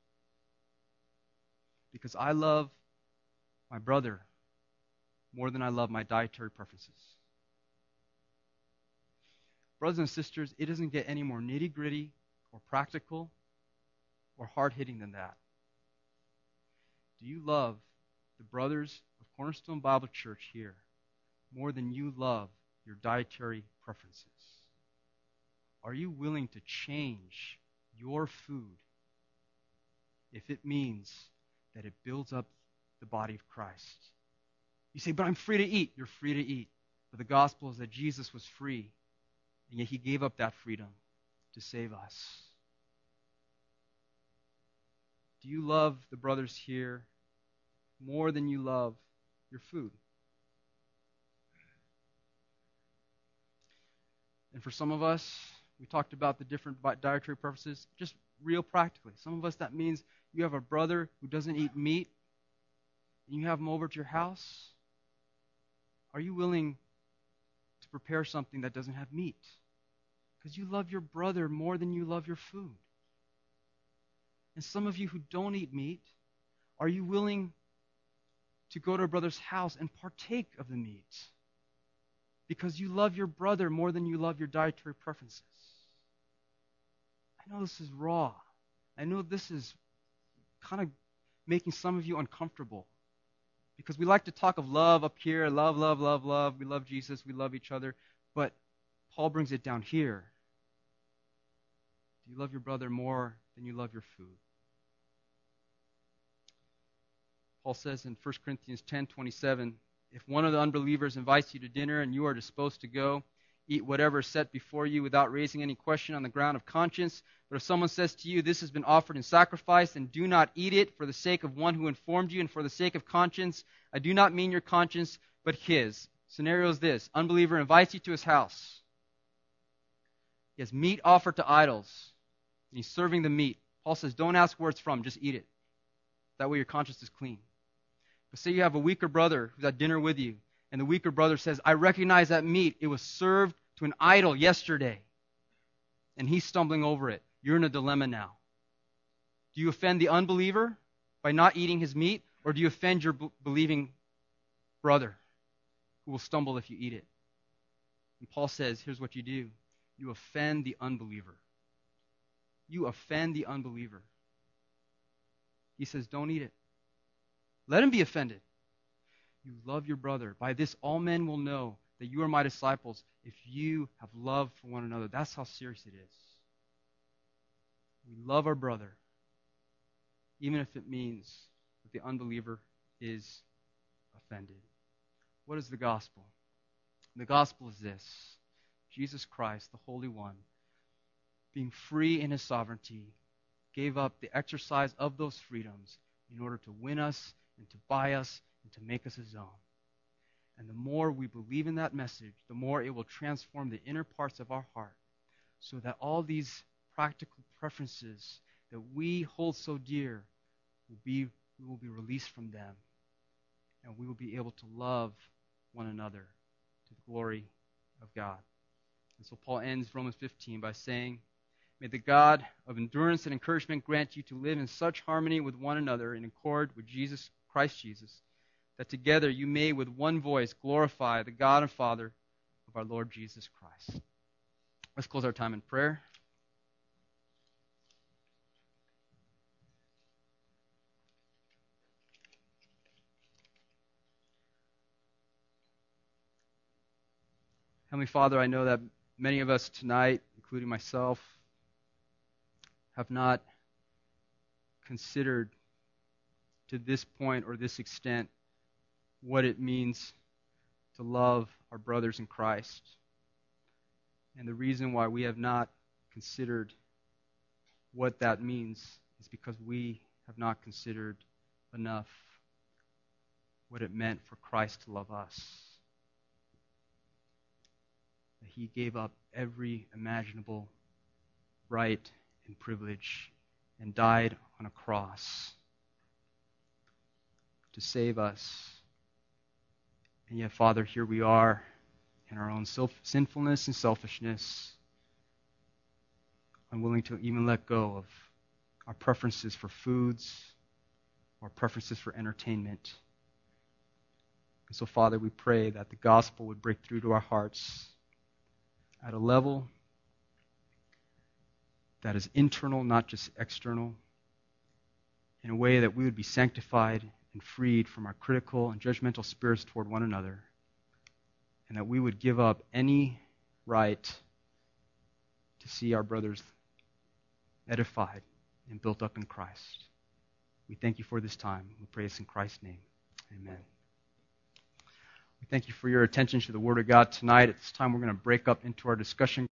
Because I love my brother more than I love my dietary preferences. Brothers and sisters, it doesn't get any more nitty-gritty or practical or hard-hitting than that. Do you love the brothers of Cornerstone Bible Church here more than you love your dietary preferences? Are you willing to change your food if it means that it builds up the body of Christ? You say, but I'm free to eat. You're free to eat. But the gospel is that Jesus was free, and yet he gave up that freedom to save us. Do you love the brothers here more than you love your food? And for some of us, we talked about the different dietary preferences, just real practically. Some of us, that means you have a brother who doesn't eat meat, and you have him over to your house. Are you willing to prepare something that doesn't have meat? Because you love your brother more than you love your food. And some of you who don't eat meat, are you willing to go to a brother's house and partake of the meat? Because you love your brother more than you love your dietary preferences. I know this is raw. I know this is kind of making some of you uncomfortable. Because we like to talk of love up here, love, love, love, love. We love Jesus, we love each other. But Paul brings it down here. Do you love your brother more than you love your food? Paul says in First Corinthians ten twenty-seven, if one of the unbelievers invites you to dinner and you are disposed to go, eat whatever is set before you without raising any question on the ground of conscience. But if someone says to you, this has been offered in sacrifice, then do not eat it for the sake of one who informed you and for the sake of conscience. I do not mean your conscience, but his. Scenario is this. Unbeliever invites you to his house. He has meat offered to idols, and he's serving the meat. Paul says, don't ask where it's from, just eat it. That way your conscience is clean. But say you have a weaker brother who's at dinner with you, and the weaker brother says, I recognize that meat. It was served to an idol yesterday. And he's stumbling over it. You're in a dilemma now. Do you offend the unbeliever by not eating his meat, or do you offend your b- believing brother who will stumble if you eat it? And Paul says, here's what you do. You offend the unbeliever. You offend the unbeliever. He says, don't eat it. Let him be offended. You love your brother. By this all men will know that you are my disciples if you have love for one another. That's how serious it is. We love our brother, even if it means that the unbeliever is offended. What is the gospel? The gospel is this. Jesus Christ, the Holy One, being free in his sovereignty, gave up the exercise of those freedoms in order to win us and to buy us and to make us his own. And the more we believe in that message, the more it will transform the inner parts of our heart so that all these practical preferences that we hold so dear will be, we will be released from them, and we will be able to love one another to the glory of God. And so Paul ends Romans fifteen by saying, may the God of endurance and encouragement grant you to live in such harmony with one another in accord with Jesus Christ Jesus, that together you may with one voice glorify the God and Father of our Lord Jesus Christ. Let's close our time in prayer. Heavenly Father, I know that many of us tonight, including myself, have not considered to this point or this extent what it means to love our brothers in Christ. And the reason why we have not considered what that means is because we have not considered enough what it meant for Christ to love us. That he gave up every imaginable right and privilege and died on a cross to save us. And yet, Father, here we are in our own self- sinfulness and selfishness, unwilling to even let go of our preferences for foods or preferences for entertainment. And so, Father, we pray that the gospel would break through to our hearts at a level that is internal, not just external, in a way that we would be sanctified and freed from our critical and judgmental spirits toward one another, and that we would give up any right to see our brothers edified and built up in Christ. We thank you for this time. We pray this in Christ's name. Amen. We thank you for your attention to the Word of God tonight. At this time, we're going to break up into our discussion